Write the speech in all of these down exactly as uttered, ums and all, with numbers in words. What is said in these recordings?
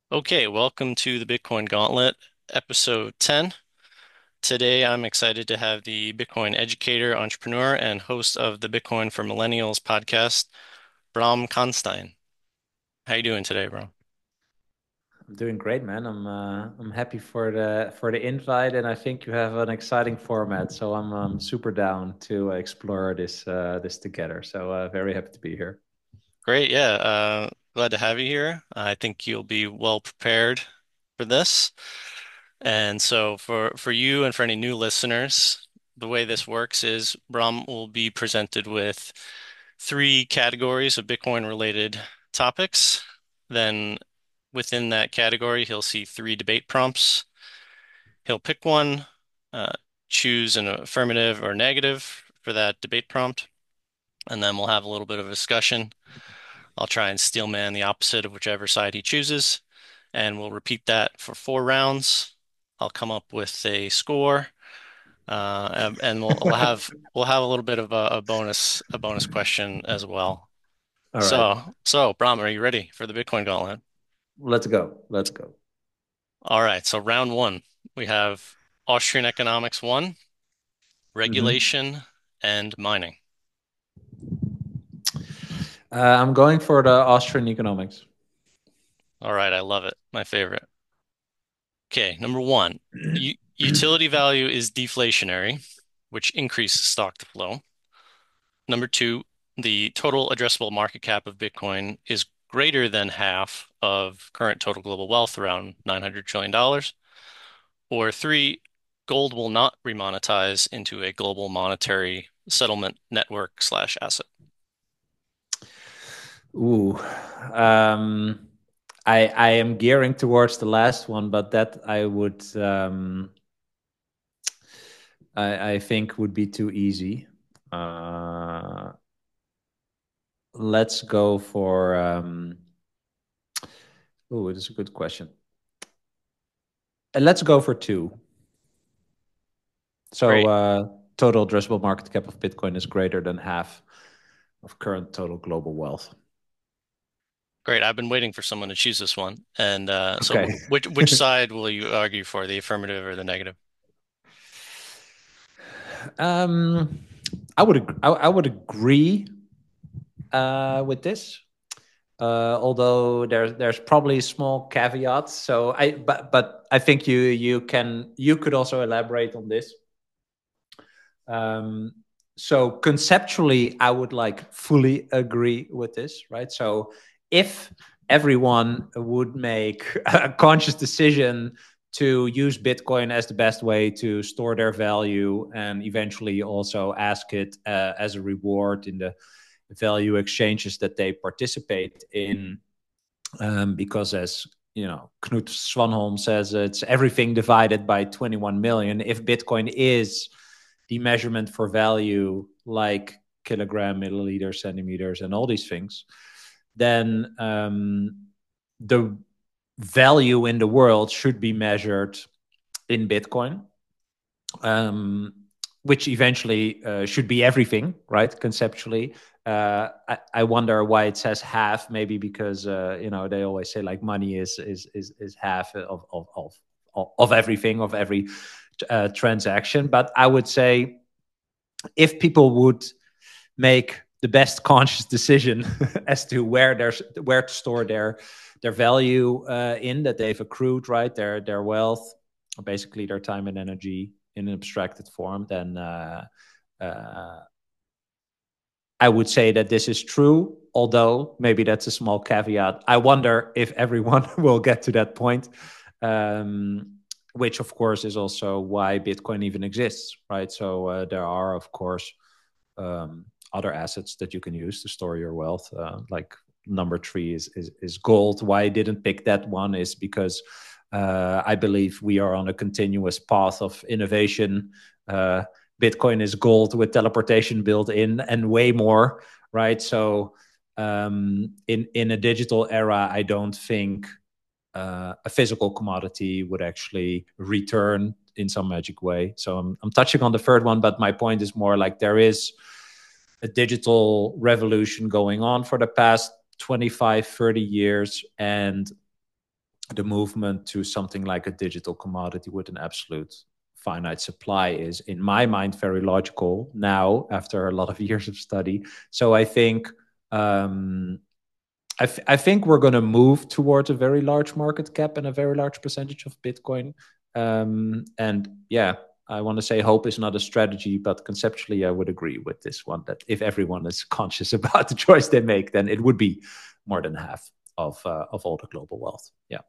Okay, welcome to the Bitcoin Gauntlet, episode ten. Today, I'm excited to have the Bitcoin educator, entrepreneur, and host of the Bitcoin for Millennials podcast, Bram Constein. How you doing today, Bram? I'm doing great, man. I'm uh, I'm happy for the for the invite, and I think you have an exciting format. So I'm um, super down to explore this uh, this together. So uh, very happy to be here. Great, yeah. Uh, glad to have you here. I think you'll be well prepared for this. And so, for for you and for any new listeners, the way this works is Bram will be presented with three categories of Bitcoin related topics. Then within that category, he'll see three debate prompts. He'll pick one, uh, choose an affirmative or negative for that debate prompt, and then we'll have a little bit of a discussion. I'll try and steelman the opposite of whichever side he chooses, and we'll repeat that for four rounds. I'll come up with a score, uh, and, and we'll, we'll have we'll have a little bit of a, a bonus a bonus question as well. All right, So, so Bram, are you ready for the Bitcoin Gauntlet? let's go. Let's go. All right, so round one, we have Austrian economics one, hmm regulation, and mining. Uh, I'm going for the Austrian economics. All right, I love it. My favorite. Okay, number one, u utility value is deflationary, which increases stock to flow. Number two, the total addressable market cap of Bitcoin is greater than half of current total global wealth, around nine hundred trillion dollars. Or three, gold will not remonetize into a global monetary settlement network slash asset. Ooh, um, I I am gearing towards the last one, but that I would um, I I think would be too easy. Uh, let's go for um, oh, it is a good question. Uh, let's go for two. So Great. uh, total addressable market cap of Bitcoin is greater than half of current total global wealth. Great. I've been waiting for someone to choose this one. And uh, so Okay. wh- which which side will you argue for, the affirmative or the negative? um, I would ag- I, I would agree uh, with this. Uh, although there's there's probably small caveats. So I but but I think you you can you could also elaborate on this. Um, so conceptually, I would like fully agree with this, right? So if everyone would make a conscious decision to use Bitcoin as the best way to store their value and eventually also ask it uh, as a reward in the value exchanges that they participate in, um, because as you know, Knut Swanholm says it's everything divided by twenty-one million. If Bitcoin is the measurement for value, like kilogram, milliliter, centimeters, and all these things, then um, the value in the world should be measured in Bitcoin, um, which eventually uh, should be everything, right? Conceptually. Uh, I, I wonder why it says half. Maybe because uh, you know they always say like money is is is, is half of of, of of everything, of every uh, transaction. But I would say if people would make the best conscious decision as to where there's where to store their their value uh, in that they've accrued, right? Their their wealth, basically their time and energy in an abstracted form, then uh, uh, I would say that this is true. Although maybe that's a small caveat. I wonder if everyone will get to that point. Um, which of course is also why Bitcoin even exists, right? So uh, there are, of course, um, other assets that you can use to store your wealth. Uh, like number three is, is is gold. Why I didn't pick that one is because uh, I believe we are on a continuous path of innovation. Uh, Bitcoin is gold with teleportation built in and way more, right? So um, in in a digital era, I don't think uh, a physical commodity would actually return in some magic way. So I'm, I'm touching on the third one, but my point is more like there is a digital revolution going on for the past twenty-five, thirty years. And the movement to something like a digital commodity with an absolute finite supply is, in my mind, very logical now after a lot of years of study. So I think um, I, th- I think we're going to move towards a very large market cap and a very large percentage of Bitcoin. Um, and yeah, I want to say hope is not a strategy, but conceptually, I would agree with this one that if everyone is conscious about the choice they make, then it would be more than half of uh, of all the global wealth. Yeah.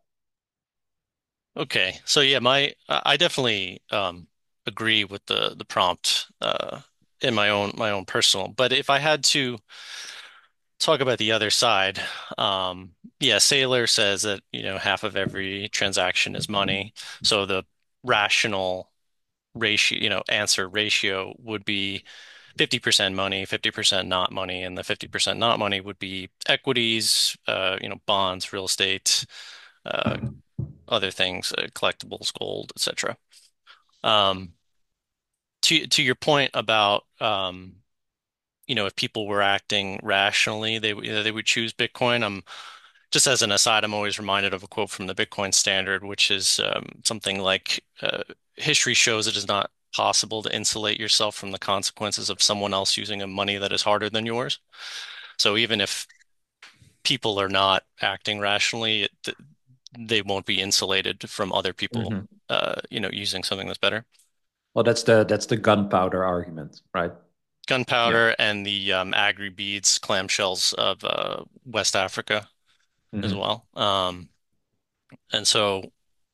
Okay. So yeah, my I definitely um agree with the the prompt uh in my own my own personal. But if I had to talk about the other side, um yeah, Saylor says that, you know, half of every transaction is money. So the rational ratio, you know, answer ratio would be fifty percent money, fifty percent not money, and the fifty percent not money would be equities, uh, you know, bonds, real estate, uh, other things, uh, collectibles, gold, et cetera. Um, to to your point about um, you know, if people were acting rationally, they you know, they would choose Bitcoin. I'm just as an aside, I'm always reminded of a quote from the Bitcoin Standard, which is um, something like uh, history shows it is not possible to insulate yourself from the consequences of someone else using a money that is harder than yours. So even if people are not acting rationally, it, they won't be insulated from other people, Mm-hmm. uh, you know, using something that's better. Well, that's the that's the gunpowder argument, right? Yeah. Gunpowder and the um, agri beads, clamshells of uh, West Africa as Mm-hmm. well. Um, and so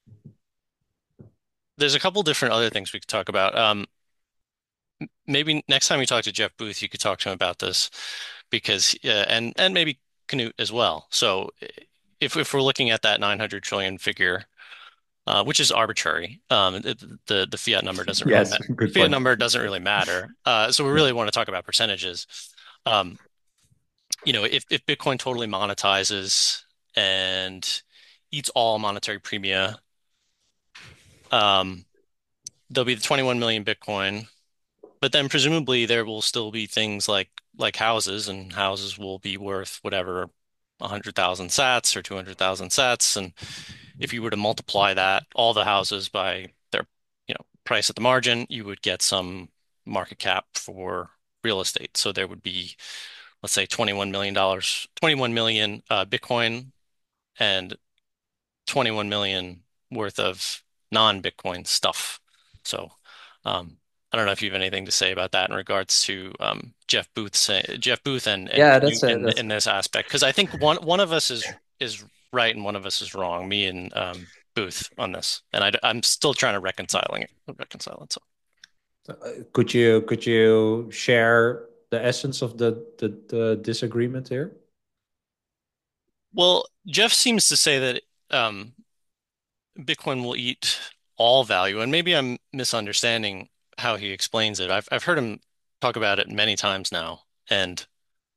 there's a couple different other things we could talk about. Um, maybe next time you talk to Jeff Booth, you could talk to him about this because, uh, and and maybe Knut as well. So if if we're looking at that nine hundred trillion figure, uh, which is arbitrary, um, it, the the fiat number doesn't really Yes, matter. good Fiat point. number doesn't really matter. Uh, so we Yeah. really want to talk about percentages. Um, you know, if if Bitcoin totally monetizes and eats all monetary premia, um, there'll be the twenty-one million Bitcoin, but then presumably there will still be things like like houses, and houses will be worth whatever one hundred thousand sats or two hundred thousand sats, and if you were to multiply that all the houses by their, you know, price at the margin, you would get some market cap for real estate. So there would be, let's say, twenty-one million dollars, twenty-one million uh, Bitcoin and twenty-one million worth of non-Bitcoin stuff. So, um, I don't know if you have anything to say about that in regards to um, Jeff Booth say, Jeff Booth and and Yeah, Knut that's a in that's in this aspect, because I think one one of us is is right and one of us is wrong. Me and um, Booth on this, and I, I'm still trying to reconciling it, reconcile it. So, uh, could you could you share the essence of the the, the disagreement here? well, Jeff seems to say that um, Bitcoin will eat all value, and maybe I'm misunderstanding how he explains it. I've I've heard him talk about it many times now, and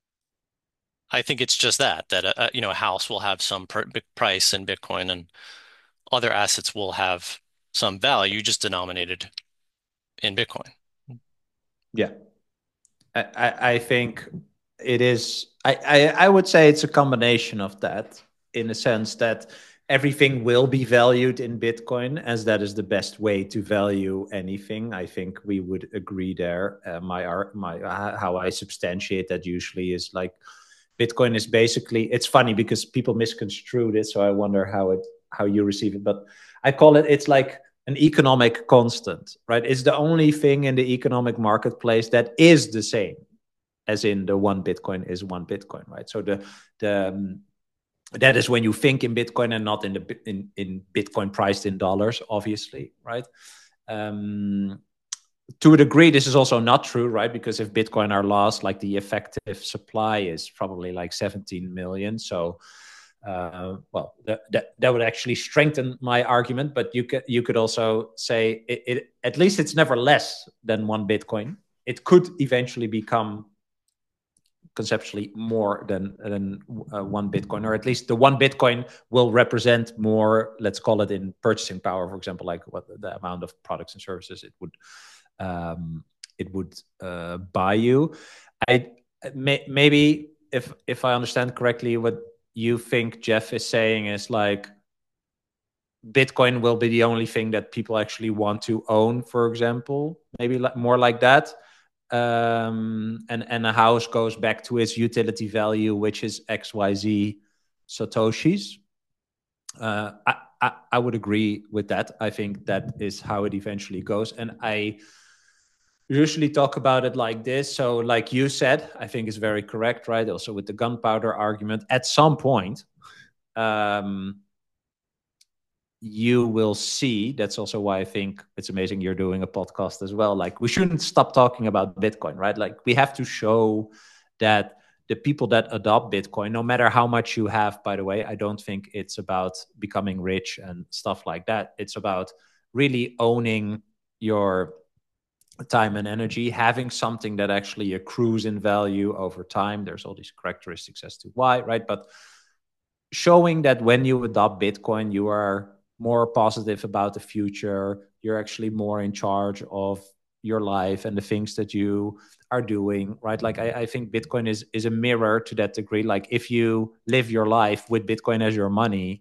I think it's just that that a, you know, a house will have some pr price in Bitcoin, and other assets will have some value, just denominated in Bitcoin. Yeah, I, I, I think it is. I, I I would say it's a combination of that, in a sense that everything will be valued in Bitcoin, as that is the best way to value anything. I think we would agree there. Uh, my art, my uh, how I substantiate that usually is like Bitcoin is basically. It's funny because people misconstrued it, so I wonder how it how you receive it. But I call it. It's like an economic constant, right? It's the only thing in the economic marketplace that is the same, as in the one Bitcoin is one Bitcoin, right? So the the um, that is when you think in Bitcoin and not in the in in Bitcoin priced in dollars, obviously, right? Um, to a degree, this is also not true, right? Because if Bitcoin are lost, like the effective supply is probably like seventeen million. So, uh, well, that, that that would actually strengthen my argument. But you could you could also say it, it at least it's never less than one Bitcoin. It could eventually become conceptually more than than uh, one Bitcoin, or at least the one Bitcoin will represent more. Let's call it in purchasing power, for example, like what the amount of products and services it would um, it would uh, buy you. I may, maybe if if I understand correctly, what you think Jeff is saying is like Bitcoin will be the only thing that people actually want to own, for example, maybe like, more like that. Um, and, and a house goes back to its utility value, which is X Y Z Satoshis. Uh, I, I, I would agree with that. I think that is how it eventually goes. And I usually talk about it like this. So, like you said, I think is very correct, right? Also with the gunpowder argument, at some point, um, you will see. That's also why I think it's amazing you're doing a podcast as well. Like, we shouldn't stop talking about Bitcoin, right? Like, we have to show that the people that adopt Bitcoin, no matter how much you have, by the way, I don't think it's about becoming rich and stuff like that. It's about really owning your time and energy, having something that actually accrues in value over time. There's all these characteristics as to why, right? But showing that when you adopt Bitcoin, you are more positive about the future. You're actually more in charge of your life and the things that you are doing, right? Like, I, I think Bitcoin is is a mirror to that degree. Like, if you live your life with Bitcoin as your money,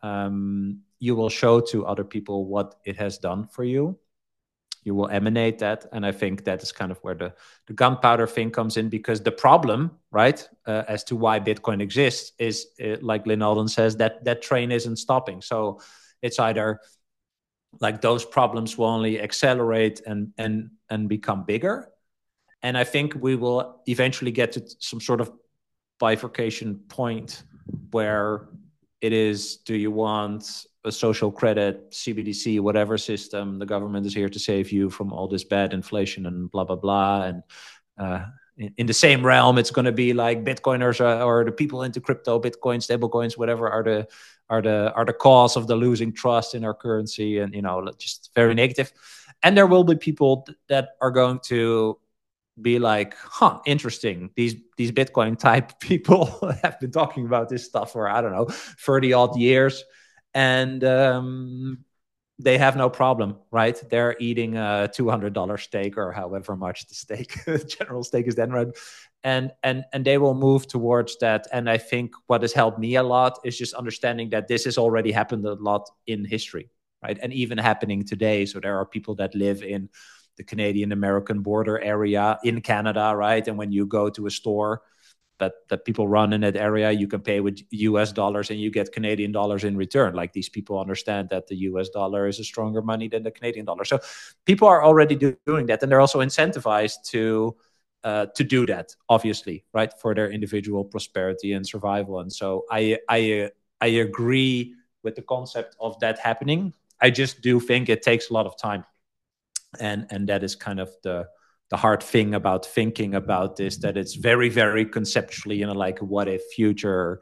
um, you will show to other people what it has done for you. You will emanate that, and I think that is kind of where the the gunpowder thing comes in, because the problem, right, uh, as to why Bitcoin exists is, uh, like Lyn Alden says, that that train isn't stopping. So it's either like those problems will only accelerate and and and become bigger, and I think we will eventually get to some sort of bifurcation point where it is, do you want a social credit, C B D C, whatever system? The government is here to save you from all this bad inflation and blah, blah, blah. And uh, in, in the same realm, it's going to be like Bitcoiners or, or the people into crypto, Bitcoin, stable coins, whatever are the are the are the cause of the losing trust in our currency, and you know, just very negative. And there will be people that are going to be like, huh, interesting. These these Bitcoin type people have been talking about this stuff for, I don't know, thirty odd years. And um, they have no problem, right? They're eating a two hundred dollars steak or however much the steak, general steak is then, right? And, and, and they will move towards that. And I think what has helped me a lot is just understanding that this has already happened a lot in history, right? And even happening today. So there are people that live in the Canadian American border area in Canada, right? And when you go to a store that that people run in that area, you can pay with U S dollars and you get Canadian dollars in return. Like, these people understand that the U S dollar is a stronger money than the Canadian dollar. So people are already do, doing that, and they're also incentivized to uh, to do that, obviously, right, for their individual prosperity and survival. And so I I I agree with the concept of that happening. I just do think it takes a lot of time, and and that is kind of the the hard thing about thinking about this, that it's very, very conceptually, you know, like what if future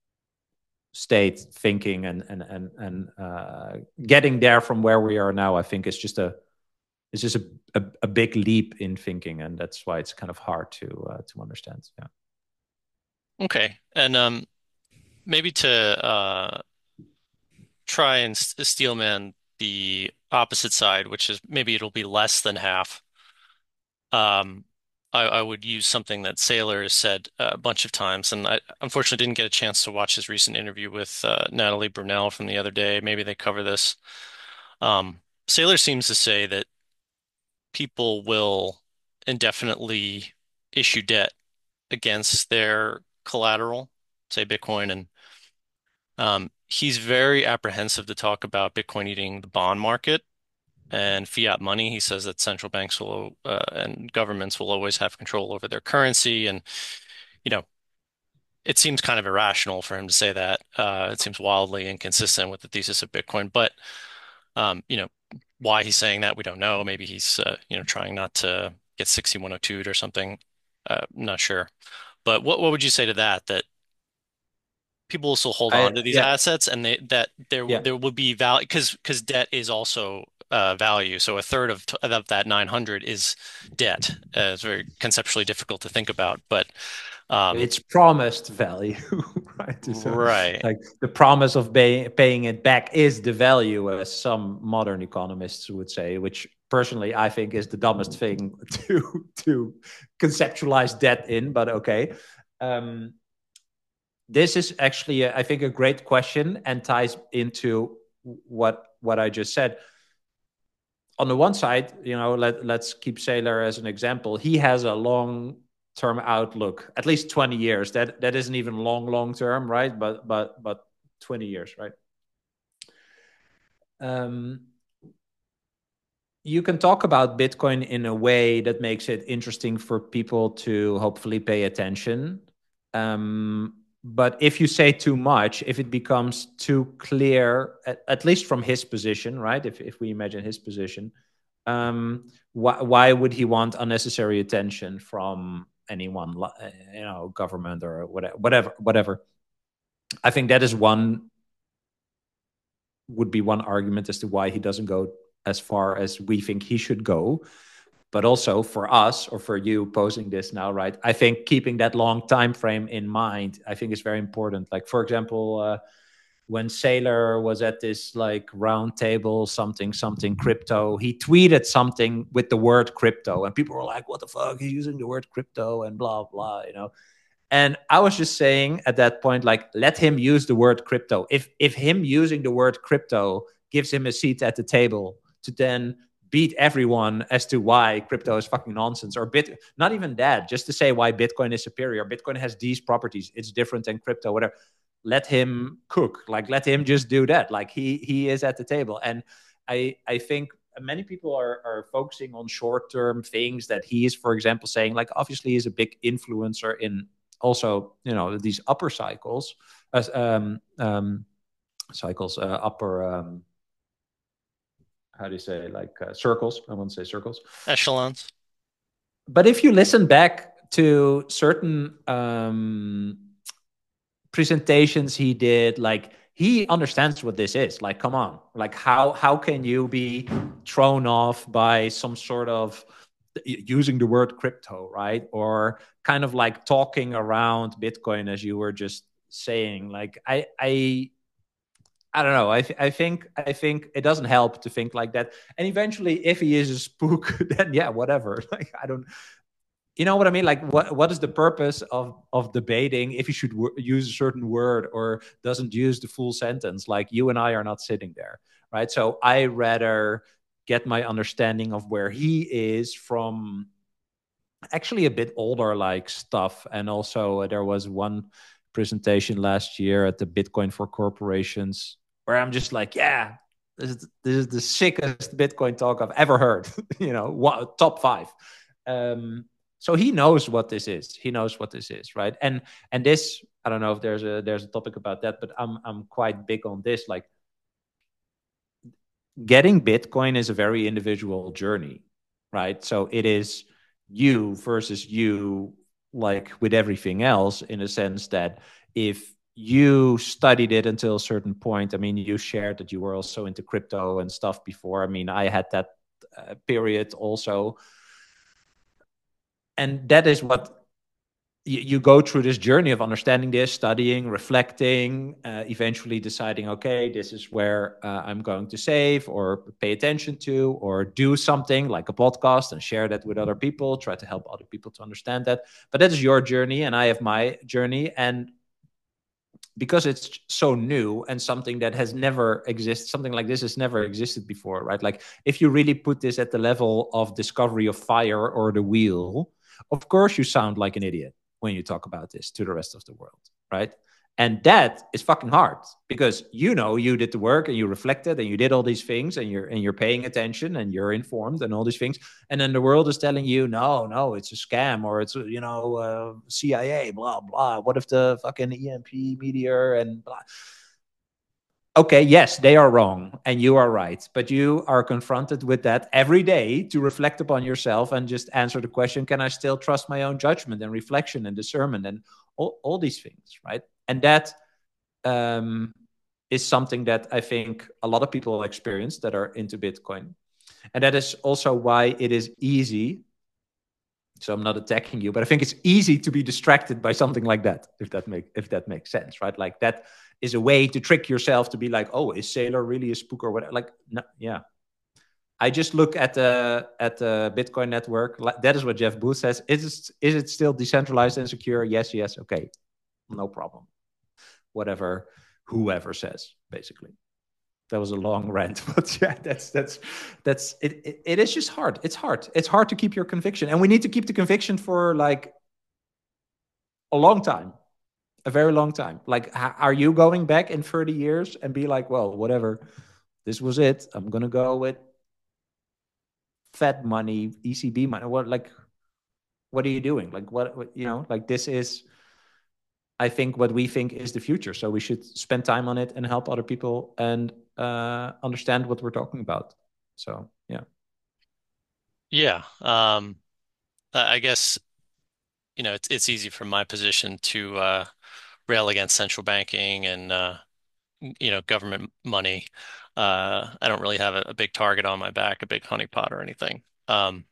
state thinking, and and and and uh, getting there from where we are now, I think is just a it's just a, a, a big leap in thinking, and that's why it's kind of hard to uh, to understand. Yeah. Okay. And um, maybe to uh, try and s- steelman the opposite side, which is maybe it'll be less than half. Um, I, I would use something that Saylor has said uh, a bunch of times, and I unfortunately didn't get a chance to watch his recent interview with uh, Natalie Brunell from the other day. Maybe they cover this. Um, Saylor seems to say that people will indefinitely issue debt against their collateral, say Bitcoin, and um, he's very apprehensive to talk about Bitcoin eating the bond market and fiat money. He says that central banks will uh, and governments will always have control over their currency, and you know, it seems kind of irrational for him to say that. Uh, it seems wildly inconsistent with the thesis of Bitcoin, but um, you know, why he's saying that we don't know. Maybe he's uh, you know, trying not to get sixty-one oh two or something. Uh, not sure. But what what would you say to that? That people will still hold I on to these Yeah, assets, and they that there yeah. there would be value because because debt is also uh, value. So a third of of that nine hundred is debt. Uh, it's very conceptually difficult to think about, but um, It's promised value, right? So, right. like, the promise of pay, paying it back is the value, as some modern economists would say, which personally I think is the dumbest thing to to conceptualize debt in. But okay, um, this is actually, a, I think, a great question, and ties into what what I just said. On the one side, you know, let let's keep Saylor as an example. He has a long term outlook, at least twenty years. That that isn't even long long term, right? But but but twenty years, right? Um, you can talk about Bitcoin in a way that makes it interesting for people to hopefully pay attention. Um, but if you say too much, if it becomes too clear, at, at least from his position, right? If if we imagine his position, um, why why would he want unnecessary attention from anyone, you know, government or whatever, whatever, whatever? I think that is one would be one argument as to why he doesn't go as far as we think he should go. But also for us, or for you posing this now, right? I think keeping that long time frame in mind, I think is very important. Like, for example, uh, when Saylor was at this like round table, something, something crypto, he tweeted something with the word crypto, and people were like, what the fuck? He's using the word crypto and blah, blah, you know? And I was just saying at that point, like, let him use the word crypto. If if him using the word crypto gives him a seat at the table to then beat everyone as to why crypto is fucking nonsense, or bit, not even that, just to say why Bitcoin is superior. Bitcoin has these properties. It's different than crypto, whatever. Let him cook. Like, let him just do that. Like, he he is at the table. And I I think many people are, are focusing on short-term things that he is, for example, saying, like, obviously he's a big influencer in also, you know, these upper cycles, as um, um, cycles, uh, upper, um, how do you say, like uh, circles? I won't say circles. Echelons. But if you listen back to certain um, presentations he did, like, he understands what this is. Like, come on, like, how how can you be thrown off by some sort of using the word crypto, right? Or kind of like talking around Bitcoin, as you were just saying. Like, I I I don't know. I th- I think I think it doesn't help to think like that. And eventually, if he is a spook, then yeah, whatever. Like, I don't, you know what I mean? Like, what what is the purpose of of debating if you should w- use a certain word or doesn't use the full sentence? Like, you and I are not sitting there, right? So I rather get my understanding of where he is from actually a bit older like stuff. And also, uh, there was one presentation last year at the Bitcoin for Corporations where I'm just like, yeah, this is, this is the sickest Bitcoin talk I've ever heard. You know, what, top five. Um, so he knows what this is. He knows what this is, right? And and this, I don't know if there's a there's a topic about that, but I'm I'm quite big on this. Like, getting Bitcoin is a very individual journey, right? So it is you versus you, like with everything else, in a sense that if you studied it until a certain point, I mean, you shared that you were also into crypto and stuff before. I mean, I had that uh, period also. And that is what you, you go through this journey of understanding this, studying, reflecting, uh, eventually deciding, okay, this is where uh, I'm going to save or pay attention to, or do something like a podcast and share that with other people, try to help other people to understand that. But that is your journey, and I have my journey. And because it's so new and something that has never existed, something like this has never existed before, right? Like, if you really put this at the level of discovery of fire or the wheel, of course you sound like an idiot when you talk about this to the rest of the world, right? And that is fucking hard, because you know you did the work and you reflected and you did all these things, and you're and you're paying attention and you're informed and all these things, and then the world is telling you, no, no, it's a scam, or it's, you know, uh, C I A, blah blah. What if the fucking E M P meteor and blah? Okay, yes, they are wrong and you are right, but you are confronted with that every day to reflect upon yourself and just answer the question, can I still trust my own judgment and reflection and discernment and all, all these things, right? And that um, is something that I think a lot of people experience that are into Bitcoin. And that is also why it is easy. So I'm not attacking you, but I think it's easy to be distracted by something like that, if that make if that makes sense, right? Like, that is a way to trick yourself to be like, oh, is Saylor really a spook or whatever? Like, no, yeah. I just look at the at the Bitcoin network. That is what Jeff Booth says. Is it, is it still decentralized and secure? Yes, yes. Okay, no problem. Whatever whoever says, basically. that was a long rant, but yeah, that's that's that's it, it. It is just hard. It's hard. It's hard to keep your conviction, and we need to keep the conviction for like a long time, a very long time. Like, are you going back in thirty years and be like, well, whatever, this was it. I'm gonna go with Fed money, E C B money. What like, what are you doing? Like, what, what you know, like this is, I think, what we think is the future. So we should spend time on it and help other people and uh, understand what we're talking about. So yeah, Yeah. Um, I I guess, you know, it's it's easy from my position to uh, rail against central banking and uh, you know, government money. Uh, I don't really have a, a big target on my back, a big honeypot or anything. Um,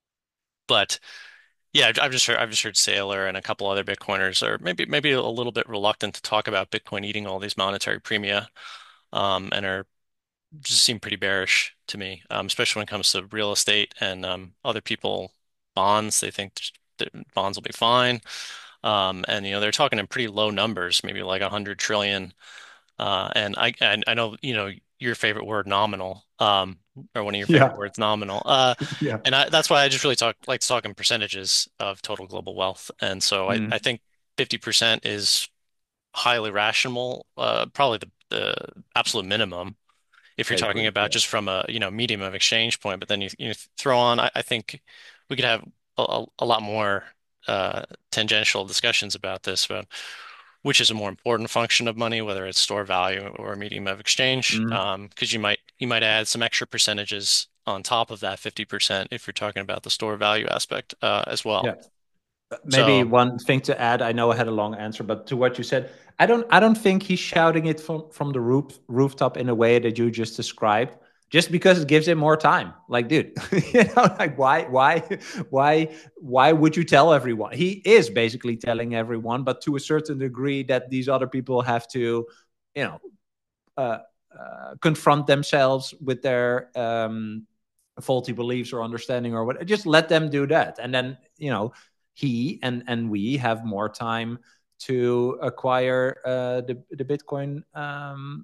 but yeah, I've I've just heard I've just heard Saylor and a couple other Bitcoiners are maybe maybe a little bit reluctant to talk about Bitcoin eating all these monetary premia, um, and are just seem pretty bearish to me, um, especially when it comes to real estate and um, other people bonds. They think that bonds will be fine, um, and you know they're talking in pretty low numbers, maybe like a hundred trillion. Uh, and I, I I know you know your favorite word, nominal, um, or one of your favorite yeah, words, nominal. Uh, yeah. and I, that's why I just really talk like to talk in percentages of total global wealth. And so I, I Mm, think fifty percent is highly rational, uh, probably the, the absolute minimum if you're I talking agree. about Yeah. just from a you know medium of exchange point. But then you you throw on, I, I think we could have a, a lot more uh, tangential discussions about this, about which is a more important function of money, whether it's store value or a medium of exchange. Mm, Um, because you might you might add some extra percentages on top of that fifty percent if you're talking about the store value aspect uh, as well. yeah. Maybe So one thing to add. I know I had a long answer, but to what you said, I don't. I don't think he's shouting it from from the roof rooftop in a way that you just described. Just because it gives him more time. Like, dude, you know, like why, why, why, why would you tell everyone? He is basically telling everyone, but to a certain degree that these other people have to, you know, uh, uh, confront themselves with their um, faulty beliefs or understanding or what. Just let them do that, and then you know he and and we have more time to acquire uh, the the Bitcoin um,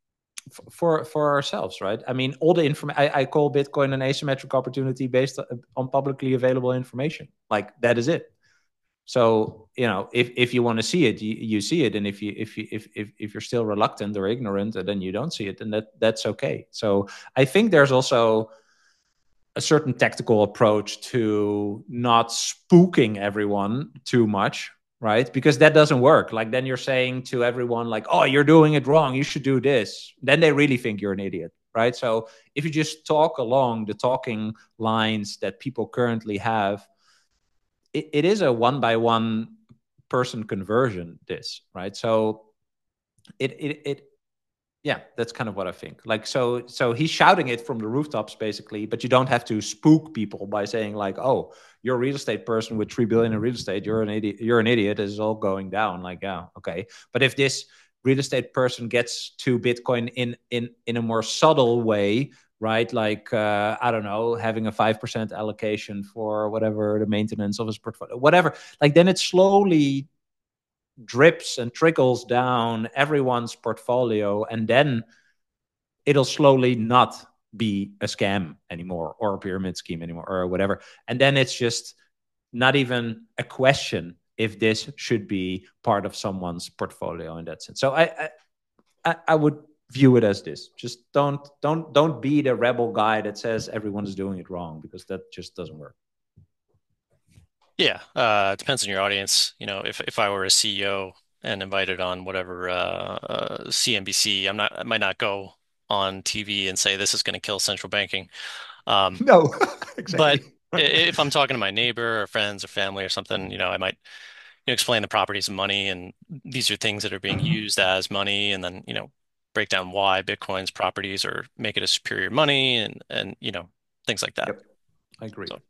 for for ourselves, right? I mean, all the information I, I call Bitcoin an asymmetric opportunity based on publicly available information. Like that is it. So you know, if if you want to see it, you, you see it, and if you if you if, if if you're still reluctant or ignorant, then you don't see it, and that that's okay. So I think there's also a certain tactical approach to not spooking everyone too much, right? Because that doesn't work. Like then you're saying to everyone like, "Oh, you're doing it wrong. You should do this." Then they really think you're an idiot, right? So if you just talk along the talking lines that people currently have, it, it is a one by one person conversion. This right, so it it it yeah, that's kind of what I think. Like, so, so he's shouting it from the rooftops, basically, but you don't have to spook people by saying like, "Oh, you're a real estate person with three billion in real estate. You're an idiot. You're an idiot. This is all going down." Like, yeah, okay. But if this real estate person gets to Bitcoin in in in a more subtle way, right? Like, uh, I don't know, having a five percent allocation for whatever the maintenance of his portfolio, whatever. Like, then it slowly drips and trickles down everyone's portfolio, and then it'll slowly not be a scam anymore or a pyramid scheme anymore or whatever, and then it's just not even a question if this should be part of someone's portfolio in that sense. So i i, I would view it as this: just don't don't don't be the rebel guy that says everyone is doing it wrong, because that just doesn't work. yeah, uh, it depends on your audience. You know, if if I were a C E O and invited on whatever uh, uh, C N B C, I'm not I might not go on T V and say this is going to kill central banking. Um, No, but exactly. i- if I'm talking to my neighbor or friends or family or something, you know, I might you know, explain the properties of money and these are things that are being used as money, and then you know break down why Bitcoin's properties or make it a superior money and and you know things like that. Yep, I agree. So,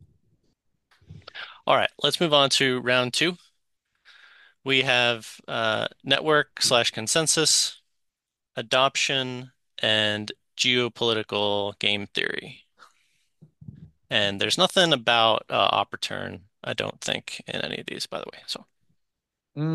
all right, let's move on to round two. We have uh, network slash consensus, adoption, and geopolitical game theory. And there's nothing about uh, op return, I don't think, in any of these, by the way. So,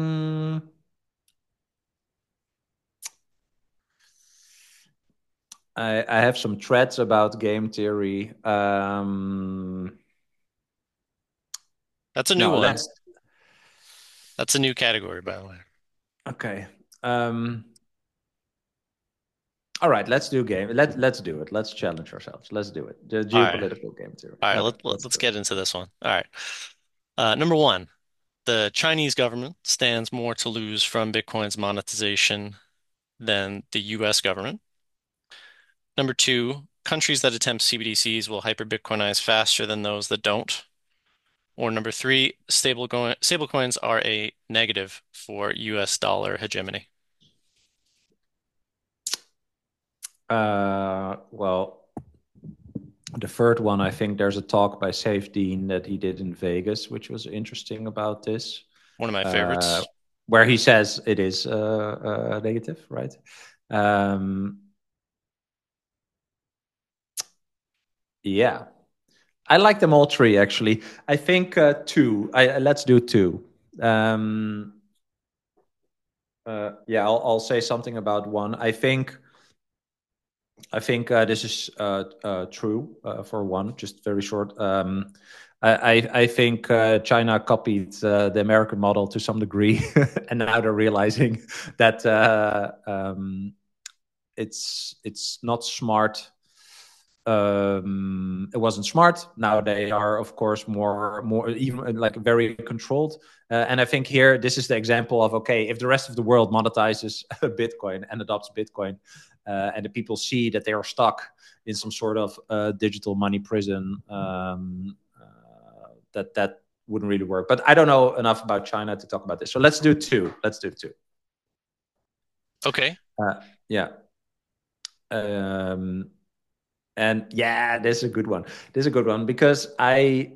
mm, I, I have some threads about game theory. Um, That's a new no, one. let's. That's a new category, by the way. Okay. Um, all right, let's do game. Let let's do it. Let's challenge ourselves. Let's do it. The All right. geopolitical game theory. All right. Okay, Let, let, let's let's do it. get into this one. All right. Uh, number one, the Chinese government stands more to lose from Bitcoin's monetization than the U S government. Number two, countries that attempt C B D Cs will hyper-Bitcoinize faster than those that don't. Or number three, stable stablecoins are a negative for U S dollar hegemony. Uh, well, the third one, I think there's a talk by Saifedean that he did in Vegas, which was interesting about this, One of my uh, favorites. where he says it is uh, uh, negative, right? Um, yeah, I like them all three actually. I think uh, two. I let's do two. Um, uh, yeah, I'll, I'll say something about one. I think I think uh, this is uh, uh, true uh, for one. Just very short. Um, I, I think uh, China copied uh, the American model to some degree, and now they're realizing that uh, um, it's it's not smart. Um, it wasn't smart. Now they are, of course, more more even like very controlled. Uh, and I think here this is the example of okay, if the rest of the world monetizes Bitcoin and adopts Bitcoin, uh, and the people see that they are stuck in some sort of uh, digital money prison, um, uh, that that wouldn't really work. But I don't know enough about China to talk about this. So let's do two. Let's do two. Okay. Uh, yeah. Um, and yeah, this is a good one. This is a good one because I,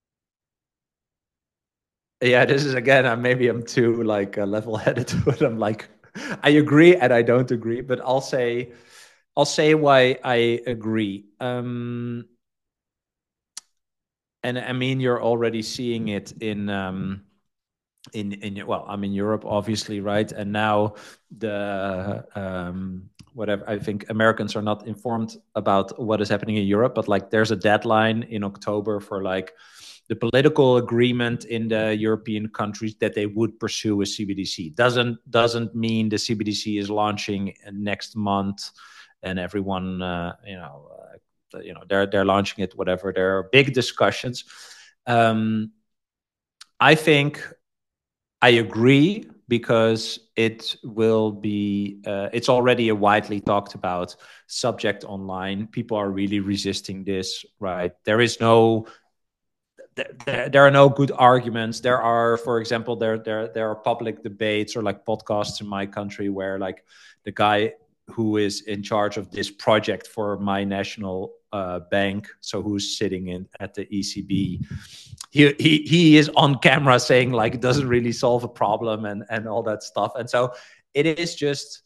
yeah, this is again, uh, maybe I'm too like uh, level-headed, but I'm like, I agree and I don't agree, but I'll say, I'll say why I agree. Um, and I mean, you're already seeing it in, um, in in well, I'm in Europe, obviously, right? And now the um, whatever, I think Americans are not informed about what is happening in Europe, but like there's a deadline in October for like the political agreement in the European countries that they would pursue a C B D C. Doesn't doesn't mean the C B D C is launching next month, and everyone, uh, you know, uh, you know, they're they're launching it. Whatever, there are big discussions. Um, I think I agree because it will be, uh, it's already a widely talked about subject online. People are really resisting this, right? There is no, there, there are no good arguments. There are, for example, there, there, there are public debates or like podcasts in my country where like the guy who is in charge of this project for my national uh, bank, so who's sitting in at the E C B, he, he he is on camera saying like it doesn't really solve a problem and and all that stuff. And so it is just,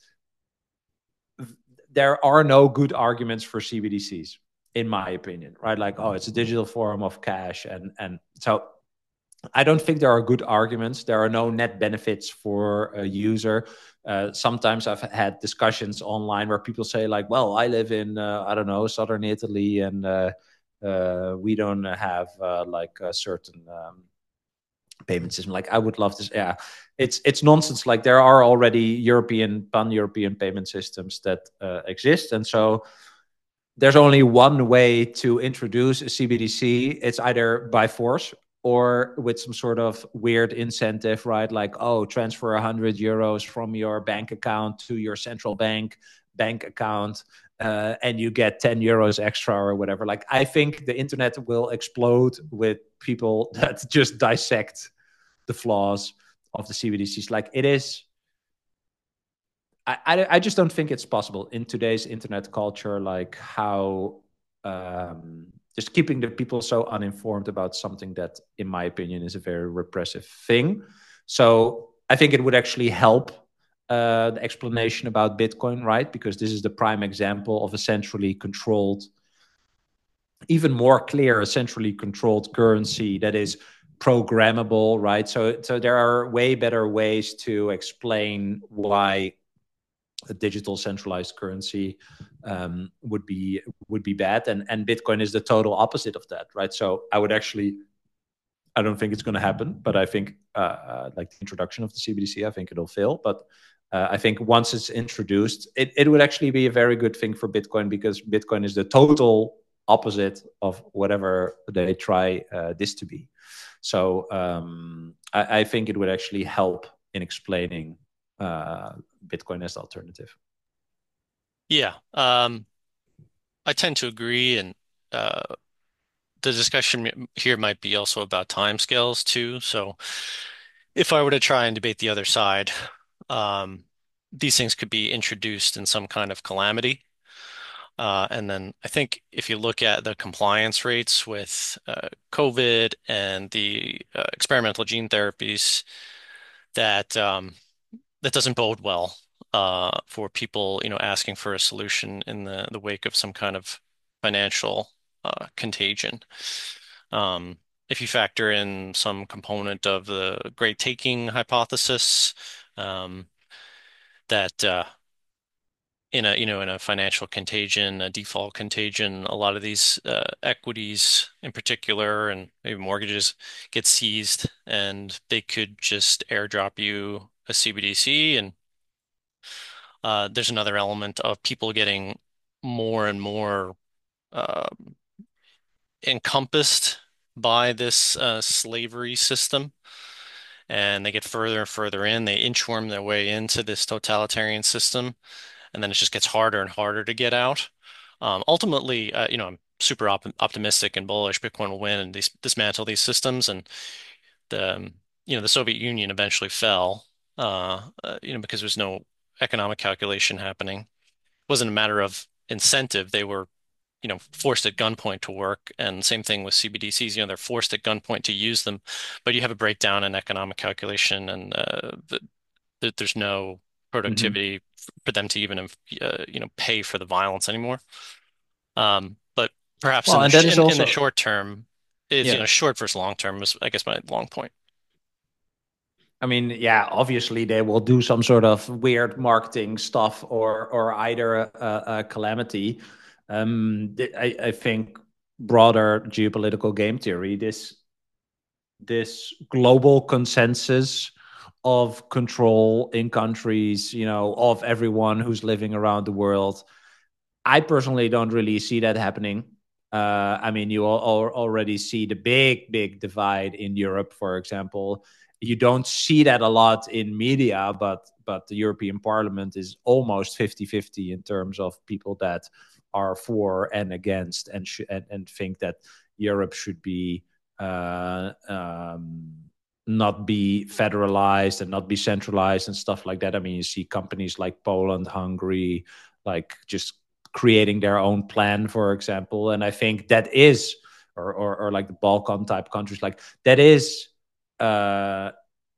there are no good arguments for C B D Cs in my opinion, right? Like, oh, it's a digital form of cash, and and so I don't think there are good arguments. There are no net benefits for a user. Uh, sometimes I've had discussions online where people say like, well, I live in, uh, I don't know, southern Italy, and uh, uh, we don't have uh, like a certain um, payment system. Like I would love this. Yeah, it's it's nonsense. Like there are already European, pan-European payment systems that uh, exist. And so there's only one way to introduce a C B D C. It's either by force or with some sort of weird incentive, right? Like, oh, transfer one hundred euros from your bank account to your central bank bank account, uh, and you get ten euros extra or whatever. Like, I think the internet will explode with people that just dissect the flaws of the C B D Cs. Like, it is, I, I just don't think it's possible in today's internet culture, like how um, just keeping the people so uninformed about something that, in my opinion, is a very repressive thing. So I think it would actually help uh, the explanation about Bitcoin, right? Because this is the prime example of a centrally controlled, even more clear, a centrally controlled currency that is programmable, right? So, so there are way better ways to explain why a digital centralized currency um, would be would be bad, and and Bitcoin is the total opposite of that, right? So I would actually, I don't think it's going to happen, but I think uh, uh, like the introduction of the C B D C, I think it'll fail. But uh, I think once it's introduced, it, it would actually be a very good thing for Bitcoin, because Bitcoin is the total opposite of whatever they try uh, this to be. So um, I, I think it would actually help in explaining uh, Bitcoin as the alternative. Yeah, um, I tend to agree, and uh, the discussion here might be also about timescales too. So if I were to try and debate the other side, um, these things could be introduced in some kind of calamity. Uh, and then I think if you look at the compliance rates with uh, COVID and the uh, experimental gene therapies, that um, that doesn't bode well uh, for people, you know, asking for a solution in the the wake of some kind of financial uh, contagion. Um, if you factor in some component of the great taking hypothesis, um, that uh, in a, you know, in a financial contagion, a default contagion, a lot of these uh, equities in particular, and maybe mortgages, get seized, and they could just airdrop you a C B D C. And uh, there's another element of people getting more and more uh, encompassed by this uh, slavery system, and they get further and further in. They inchworm their way into this totalitarian system, and then it just gets harder and harder to get out. Um, ultimately, uh, you know, I'm super op optimistic and bullish. Bitcoin will win and dis dismantle these systems, and the um, you know, the Soviet Union eventually fell, uh, uh, you know, because there's no economic calculation happening. It wasn't a matter of incentive; they were, you know, forced at gunpoint to work. And same thing with C B D Cs. You know, they're forced at gunpoint to use them, but you have a breakdown in economic calculation, and uh, the, the, there's no Mm-hmm. productivity for them to even, uh, you know, pay for the violence anymore. Um, but perhaps Well, in the and sh that is in, in the also, short term, is, you yeah. know, short versus long term is, I guess, my long point. I mean, yeah, obviously they will do some sort of weird marketing stuff, or or either a, a calamity. Um, I, I think broader geopolitical game theory, this this global consensus of control in countries, you know, of everyone who's living around the world. I personally don't really see that happening. Uh, I mean, you all, already see the big, big divide in Europe, for example. You don't see that a lot in media, but but the European Parliament is almost fifty fifty in terms of people that are for and against, and sh- and, and think that Europe should be uh, um, not be federalized and not be centralized and stuff like that. I mean, you see companies like Poland, Hungary, like just creating their own plan, for example. And I think that is, or or, or like the Balkan type countries, like that is, uh,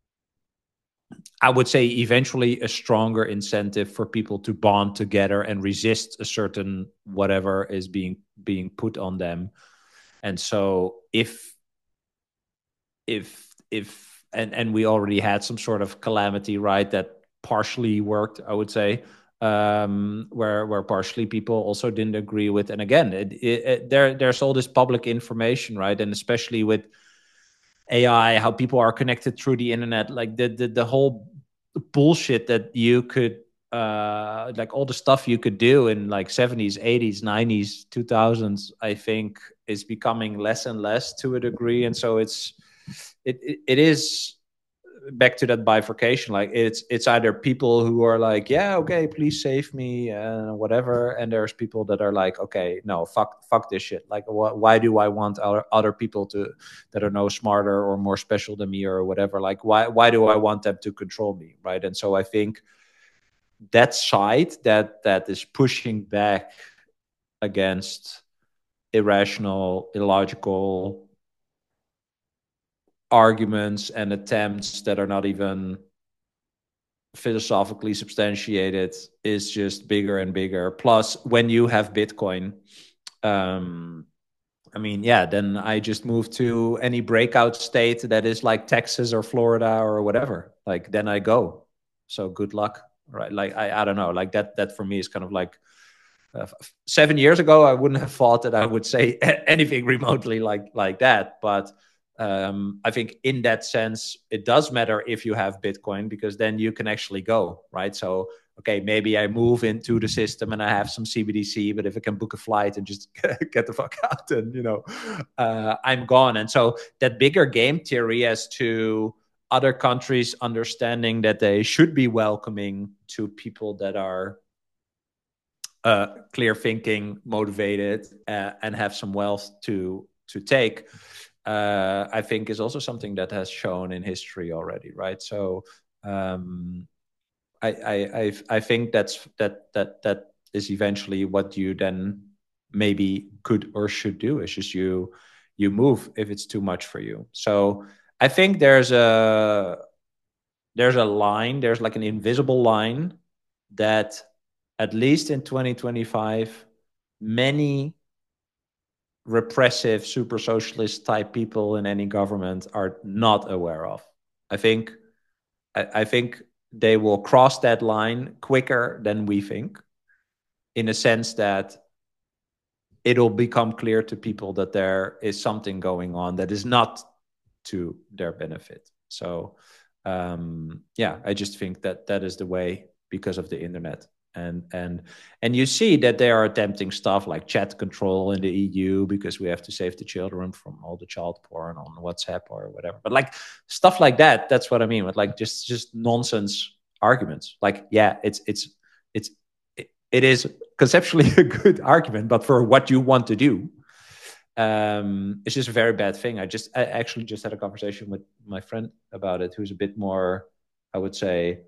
I would say, eventually a stronger incentive for people to bond together and resist a certain whatever is being being put on them. And so if if if and and we already had some sort of calamity, right, that partially worked, I would say, um where where partially people also didn't agree with. And again, it, it, it, there there's all this public information, right? And especially with A I, how people are connected through the internet, like the the, the whole bullshit that you could, uh like all the stuff you could do in like seventies, eighties, nineties, two thousands, I think is becoming less and less to a degree. And so it's it it, it is back to that bifurcation. Like it's it's either people who are like, yeah, okay, please save me, uh, whatever, and there's people that are like, okay, no, fuck fuck this shit. Like, wh- why do I want other, other people to that are no smarter or more special than me or whatever? Like, why why do I want them to control me, right? And so I think that side that that is pushing back against irrational, illogical arguments and attempts that are not even philosophically substantiated is just bigger and bigger. Plus, when you have Bitcoin, um, I mean, yeah, then I just move to any breakout state that is like Texas or Florida or whatever. Like, then I go. So good luck. right? Like I, I don't know, like that that for me is kind of like uh, seven years ago I wouldn't have thought that I would say anything remotely like like that. But um, I think in that sense it does matter if you have Bitcoin, because then you can actually go, right? So okay, maybe I move into the system and I have some C B D C, but if I can book a flight and just get the fuck out, and you know, uh, I'm gone. And so that bigger game theory as to other countries understanding that they should be welcoming to people that are uh, clear thinking, motivated, uh, and have some wealth to to take, uh, I think is also something that has shown in history already, right? So um, I, I I I think that's that that that is eventually what you then maybe could or should do, is just you you move if it's too much for you. So I think there's a there's a line, there's like an invisible line that at least in twenty twenty-five, many repressive super socialist type people in any government are not aware of. I think I, I think they will cross that line quicker than we think, in a sense that it'll become clear to people that there is something going on that is not to their benefit. So um, yeah, I just think that that is the way, because of the internet. And and and you see that they are attempting stuff like chat control in the E U, because we have to save the children from all the child porn on WhatsApp or whatever. But like stuff like that, that's what I mean with like just just nonsense arguments. Like yeah, it's it's it's it, it is conceptually a good argument, but for what you want to do, um, it's just a very bad thing. I just I actually just had a conversation with my friend about it, who's a bit more, I would say,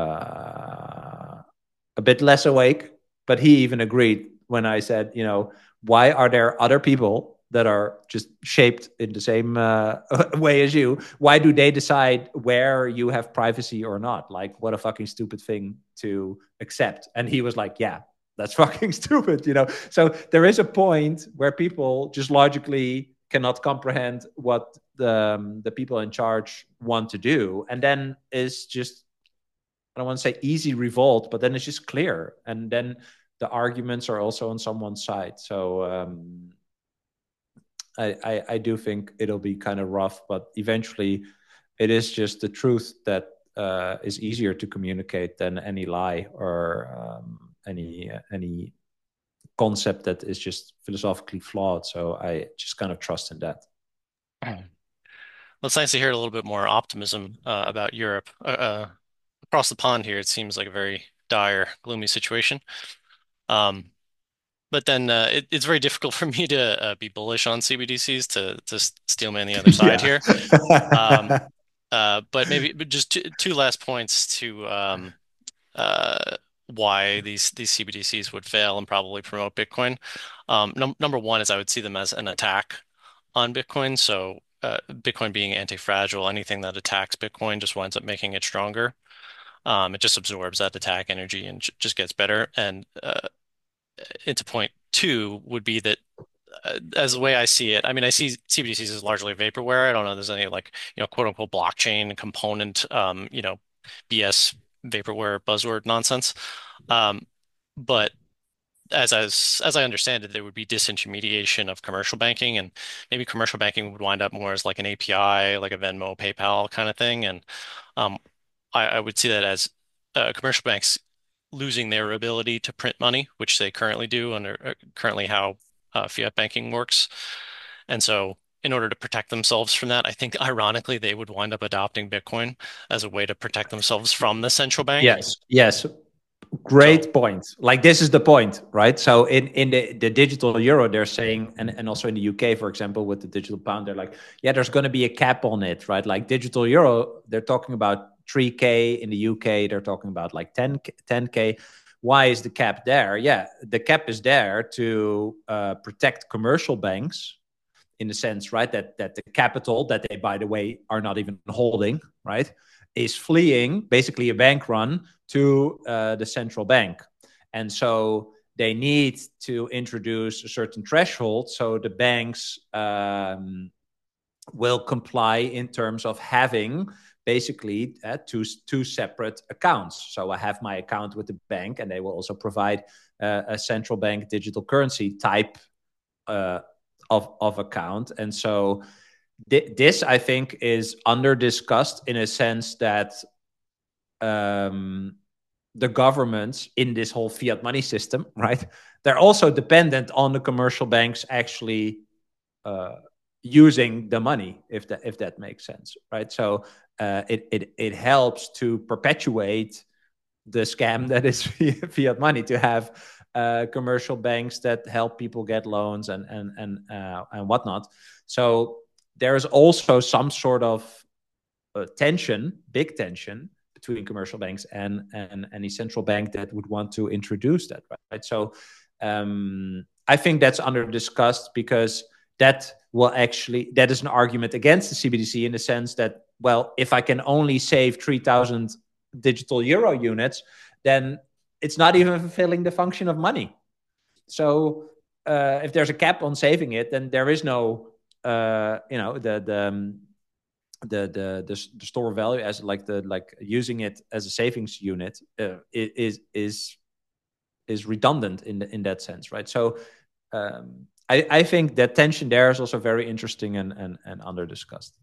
uh, a bit less awake. But he even agreed when I said, you know, why are there other people that are just shaped in the same uh, way as you? Why do they decide where you have privacy or not? Like, what a fucking stupid thing to accept. And he was like, yeah, that's fucking stupid, you know? So there is a point where people just logically cannot comprehend what the, um, the people in charge want to do. And then is just, I don't want to say easy revolt, but then it's just clear. And then the arguments are also on someone's side. So um, I, I, I do think it'll be kind of rough, but eventually it is just the truth that uh, is easier to communicate than any lie or um, any uh, any concept that is just philosophically flawed. So I just kind of trust in that. Well, it's nice to hear a little bit more optimism uh, about Europe. Uh, uh, across the pond here, it seems like a very dire, gloomy situation. Um, but then uh, it, it's very difficult for me to uh, be bullish on C B D Cs to to steel man the other side Yeah. here. Um, uh, but maybe but just two, two last points to um, uh, why these these C B D Cs would fail and probably promote Bitcoin. Um, num number one is I would see them as an attack on Bitcoin. So uh, Bitcoin being anti-fragile, anything that attacks Bitcoin just winds up making it stronger. Um, it just absorbs that attack energy and j just gets better. And uh, into point two would be that uh, as the way I see it, I mean, I see C B D Cs as largely vaporware. I don't know if there's any like, you know, quote unquote blockchain component, um, you know, B S vaporware buzzword nonsense. Um, but as as as I understand it, there would be disintermediation of commercial banking, and maybe commercial banking would wind up more as like an A P I, like a Venmo, PayPal kind of thing. And um, I, I would see that as uh, commercial banks losing their ability to print money, which they currently do under uh, currently how uh, fiat banking works. And so, in order to protect themselves from that, I think ironically they would wind up adopting Bitcoin as a way to protect themselves from the central bank. Yes. Yes. So, Great point. Like this is the point, right? So in in the, the digital euro, they're saying, and, and also in the U K, for example, with the digital pound, they're like, yeah, there's going to be a cap on it, right? Like digital euro, they're talking about three K. In the U K, they're talking about like ten K. Why is the cap there? Yeah, the cap is there to uh, protect commercial banks, in the sense, right, that that the capital that they, by the way, are not even holding, right, is fleeing basically a bank run to uh, the central bank. And so they need to introduce a certain threshold so the banks um, will comply in terms of having basically uh, two two separate accounts. So I have my account with the bank, and they will also provide uh, a central bank digital currency type uh, of of account. And so th- this, I think, is under discussed in a sense that um, the governments in this whole fiat money system, right? They're also dependent on the commercial banks actually uh, using the money, if that if that makes sense, right? So uh, it it it helps to perpetuate the scam that is fiat money, to have uh, commercial banks that help people get loans and and and uh, and whatnot. So there is also some sort of uh, tension, big tension between commercial banks and and any central bank that would want to introduce that, right? So um, I think that's under discussed, because that will actually, that is an argument against the C B D C, in the sense that, well, if I can only save three thousand digital euro units, then it's not even fulfilling the function of money. So uh, if there's a cap on saving it, then there is no, uh, you know, the the um, the the the, the store value, as like the like using it as a savings unit uh, is is is redundant in the, in that sense, right? So um, I I think that tension there is also very interesting and and and under discussed.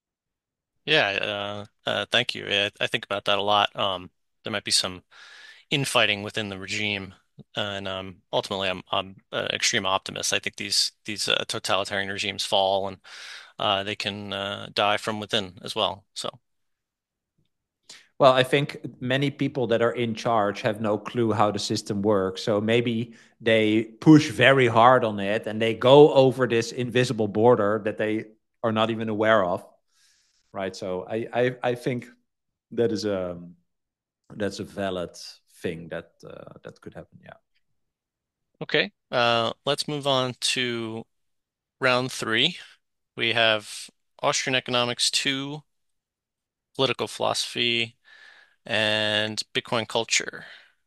Yeah, uh, uh, thank you. Yeah, I think about that a lot. Um, there might be some infighting within the regime, and um, ultimately, I'm I'm an extreme optimist. I think these these uh, totalitarian regimes fall, and uh, they can uh, die from within as well. So. Well, I think many people that are in charge have no clue how the system works. So maybe they push very hard on it and they go over this invisible border that they are not even aware of, right? So I I, I think that is a that's a valid thing that uh, that could happen. Yeah. Okay, uh, let's move on to round three. We have Austrian economics two, political philosophy, and Bitcoin culture.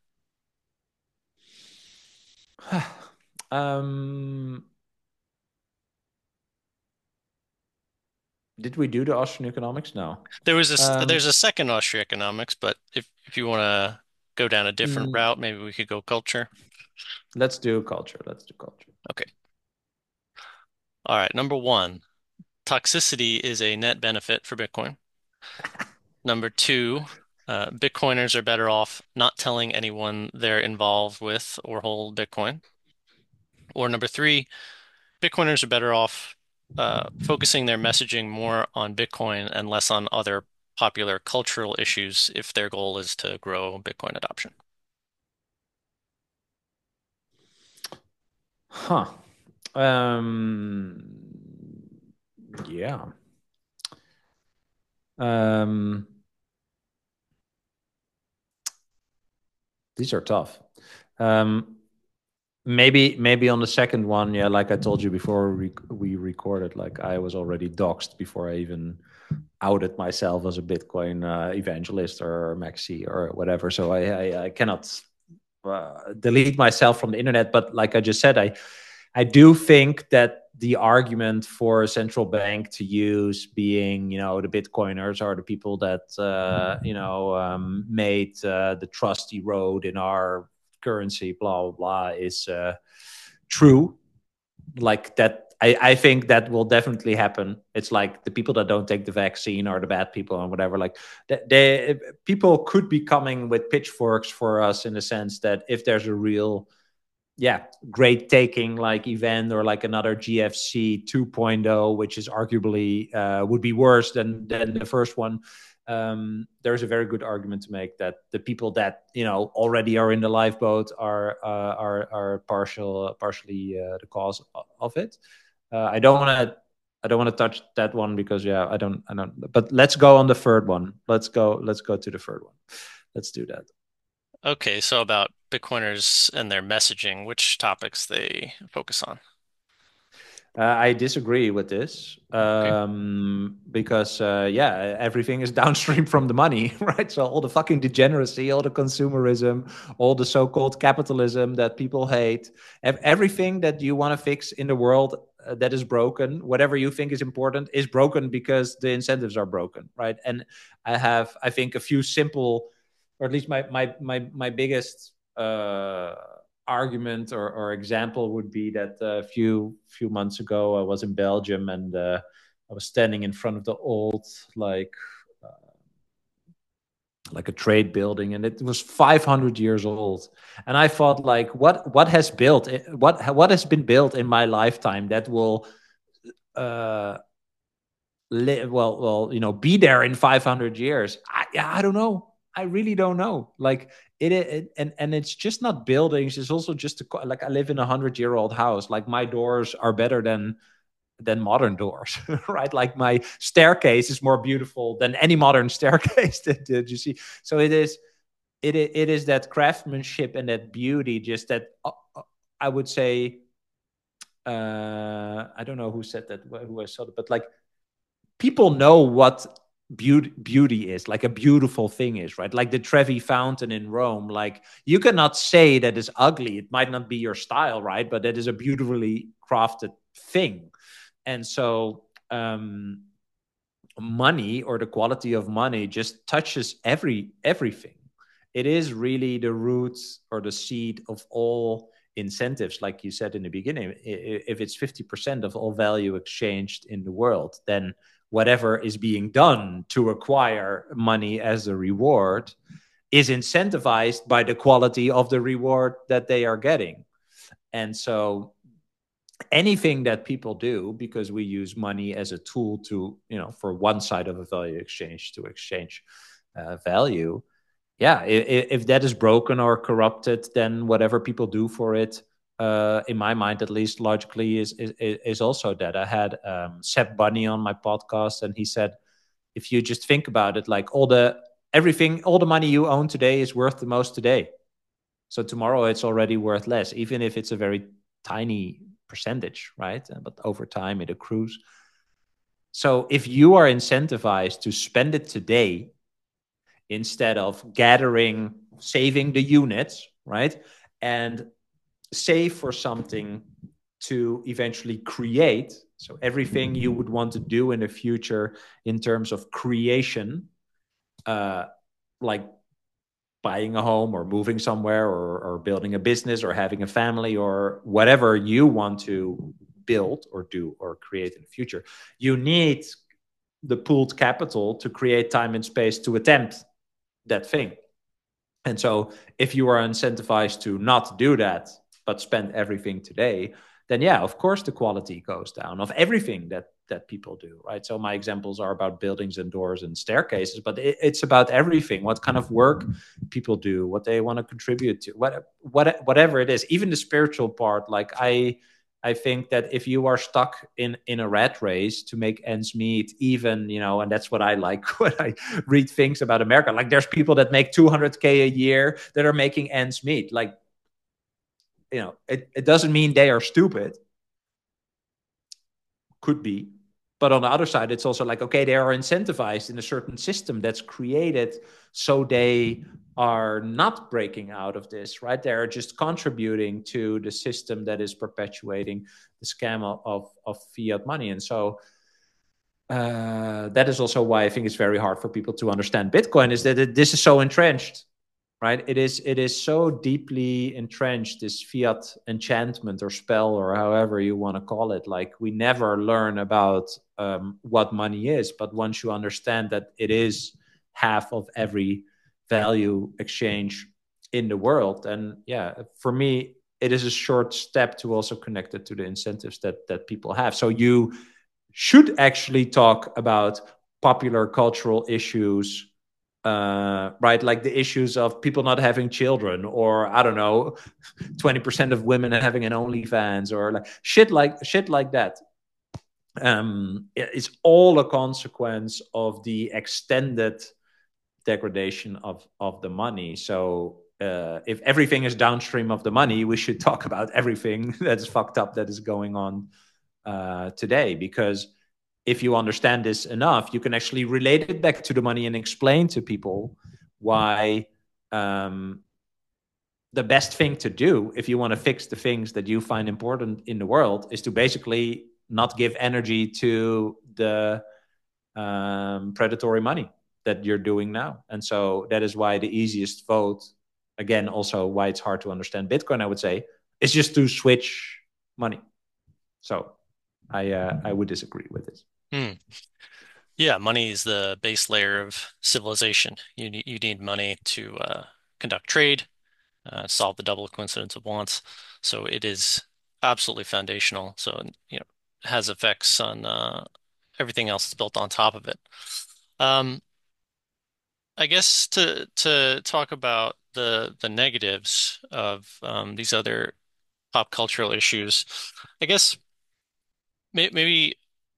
um, did we do the Austrian economics? No. There was this, Um, there's a second Austrian economics, but if if you want to go down a different mm, route, maybe we could go culture. let's do culture. Let's do culture. Okay. All right. Number one, toxicity is a net benefit for Bitcoin. Number two, uh, Bitcoiners are better off not telling anyone they're involved with or hold Bitcoin. Or number three, Bitcoiners are better off uh, focusing their messaging more on Bitcoin and less on other popular cultural issues if their goal is to grow Bitcoin adoption. Huh. Um, yeah. Um, these are tough. Um, maybe maybe on the second one, yeah, like I told you before we, we recorded, like I was already doxxed before I even outed myself as a Bitcoin uh, evangelist or maxi or whatever. So I I, I cannot uh, delete myself from the internet. But like I just said, I I do think that the argument for a central bank to use being, you know, the Bitcoiners are the people that, uh, you know, um, made uh, the trust erode in our currency, blah, blah, blah, is uh, true. Like that, I, I think that will definitely happen. It's like the people that don't take the vaccine are the bad people and whatever. Like they, they people could be coming with pitchforks for us, in the sense that if there's a real yeah, great taking like event, or like another G F C 2.0, which is arguably uh, would be worse than than the first one. Um, there's a very good argument to make that the people that you know already are in the lifeboat are uh, are are partial partially uh, the cause of it. Uh, I don't want to I don't want to touch that one because yeah I don't I don't. But let's go on the third one. Let's go let's go to the third one. Let's do that. Okay, so about Bitcoiners and their messaging, which topics they focus on. Uh, I disagree with this Okay. um, because, uh, yeah, everything is downstream from the money, right? So all the fucking degeneracy, all the consumerism, all the so-called capitalism that people hate, everything that you want to fix in the world uh, that is broken, whatever you think is important is broken because the incentives are broken, right? And I have, I think, a few simple, or at least my my my my biggest uh, argument or, or example would be that a few few months ago I was in Belgium, and uh, I was standing in front of the old, like like a trade building, and it was five hundred years old. And I thought, like, what what has built what what has been built in my lifetime that will uh li- well well you know be there in five hundred years? I I don't know. I really don't know. Like it, it and and it's just not buildings. It's also just a, like I live in a hundred year old house. Like my doors are better than than modern doors, right? Like my staircase is more beautiful than any modern staircase that, that you see. So it is, it it is that craftsmanship and that beauty, just that uh, uh, I would say, uh, I don't know who said that, who I saw it, but like people know what beauty beauty is, like a beautiful thing is, right? Like the Trevi Fountain in Rome. Like you cannot say that it's ugly. It might not be your style, right? But it is a beautifully crafted thing. And so um, money, or the quality of money, just touches every everything. It is really the roots or the seed of all incentives. Like you said in the beginning, if it's fifty percent of all value exchanged in the world, then whatever is being done to acquire money as a reward is incentivized by the quality of the reward that they are getting. And so anything that people do, because we use money as a tool to, you know, for one side of a value exchange to exchange uh, value. Yeah, if, if that is broken or corrupted, then whatever people do for it, uh, in my mind, at least logically, is is, is also that. I had um, Seb Bunny on my podcast, and he said, if you just think about it, like all the everything, all the money you own today is worth the most today. So tomorrow it's already worth less, even if it's a very tiny percentage, right? But over time it accrues. So if you are incentivized to spend it today instead of gathering, saving the units, right? And save for something to eventually create. So everything you would want to do in the future in terms of creation, uh, like buying a home or moving somewhere, or, or building a business or having a family or whatever you want to build or do or create in the future, you need the pooled capital to create time and space to attempt that thing. And so if you are incentivized to not do that, but spend everything today, then yeah, of course the quality goes down of everything that that people do, right? So my examples are about buildings and doors and staircases, but it, it's about everything. What kind of work people do, what they want to contribute to, what what whatever it is, even the spiritual part. Like I I think that if you are stuck in in a rat race to make ends meet, even, you know, and that's what I like when I read things about America. Like there's people that make two hundred K a year that are making ends meet. Like, you know, it, it doesn't mean they are stupid. Could be. But on the other side, it's also like, okay, they are incentivized in a certain system that's created so they are not breaking out of this, right? They're just contributing to the system that is perpetuating the scam of, of, of fiat money. And so uh, that is also why I think it's very hard for people to understand Bitcoin, is that it, this is so entrenched, right? It is it is so deeply entrenched, this fiat enchantment or spell or however you want to call it. Like we never learn about um, what money is, but once you understand that it is half of every value exchange in the world, and yeah, for me, it is a short step to also connect it to the incentives that that people have. So you should actually talk about popular cultural issues, uh, right? Like the issues of people not having children, or I don't know, twenty percent of women having an OnlyFans, or like shit like shit like that. Um, it's all a consequence of the extended degradation of of the money. So uh, if everything is downstream of the money, we should talk about everything that's fucked up that is going on uh, today, because if you understand this enough, you can actually relate it back to the money and explain to people why um, the best thing to do if you want to fix the things that you find important in the world is to basically not give energy to the um, predatory money that you're doing now. And so that is why the easiest vote, again, also why it's hard to understand Bitcoin, I would say, is just to switch money. So I uh, I would disagree with this. Hmm. Yeah, money is the base layer of civilization. You need you need money to uh, conduct trade, uh, solve the double coincidence of wants. So it is absolutely foundational. So you know, it has effects on uh, everything else that's built on top of it. Um, I guess to to talk about the the negatives of um, these other pop cultural issues, I guess may, maybe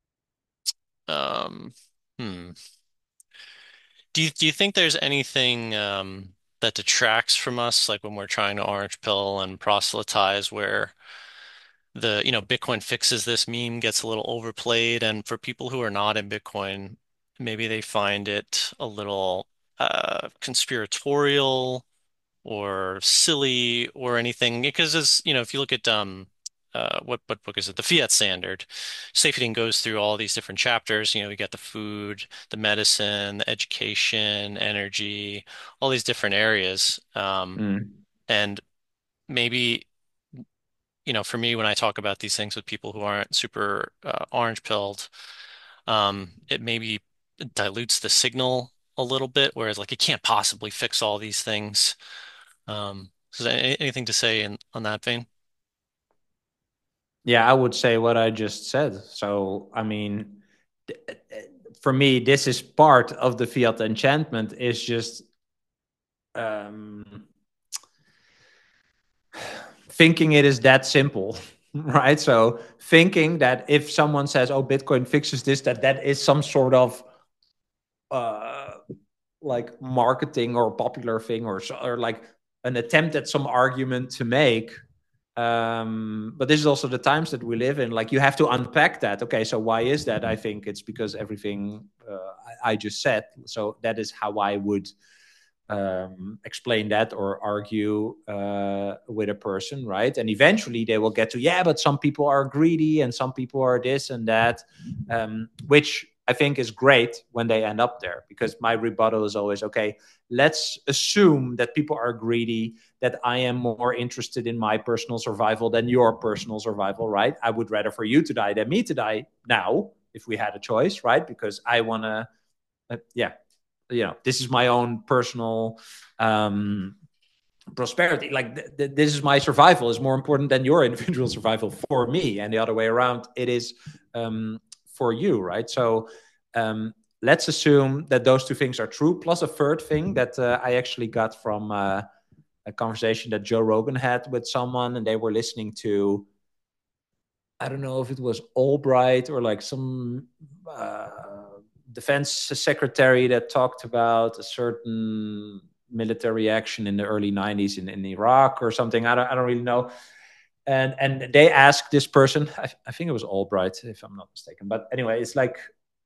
um, hmm. Do you do you think there's anything um, that detracts from us, like when we're trying to orange pill and proselytize, where the, you know, Bitcoin fixes this meme gets a little overplayed, and for people who are not in Bitcoin, maybe they find it a little uh, conspiratorial or silly or anything. Because as you know, if you look at um uh what what book is it? The Fiat Standard. Safety goes through all these different chapters. You know, we got the food, the medicine, the education, energy, all these different areas. Um, Mm. and maybe, you know, for me, when I talk about these things with people who aren't super uh, orange pilled, um, it maybe dilutes the signal a little bit, whereas like it can't possibly fix all these things. Um, is there any- anything to say in on that vein? Yeah, I would say what I just said. So, I mean, for me, this is part of the fiat enchantment. Is just um, thinking it is that simple, right? So, thinking that if someone says, "Oh, Bitcoin fixes this," that that is some sort of uh, like marketing or popular thing, or or like an attempt at some argument to make. Um, but this is also the times that we live in. Like you have to unpack that. Okay, so why is that? I think it's because everything uh, I, I just said. So that is how I would um, explain that or argue uh, with a person, right? And eventually they will get to, yeah, but some people are greedy and some people are this and that, um, which I think is great when they end up there, because my rebuttal is always, okay, let's assume that people are greedy, that I am more interested in my personal survival than your personal survival, right? I would rather for you to die than me to die now, if we had a choice, right? Because I want to, uh, yeah, you know, this is my own personal um prosperity. Like th- th- this is my survival is more important than your individual survival for me, and the other way around it is um for you, right? So um let's assume that those two things are true, plus a third thing that uh, I actually got from uh, a conversation that Joe Rogan had with someone, and they were listening to, I don't know if it was Albright or like some uh, defense secretary that talked about a certain military action in the early nineties in, in Iraq or something. I don't, I don't really know. And and they asked this person, I, I think it was Albright, if I'm not mistaken. But anyway, it's like,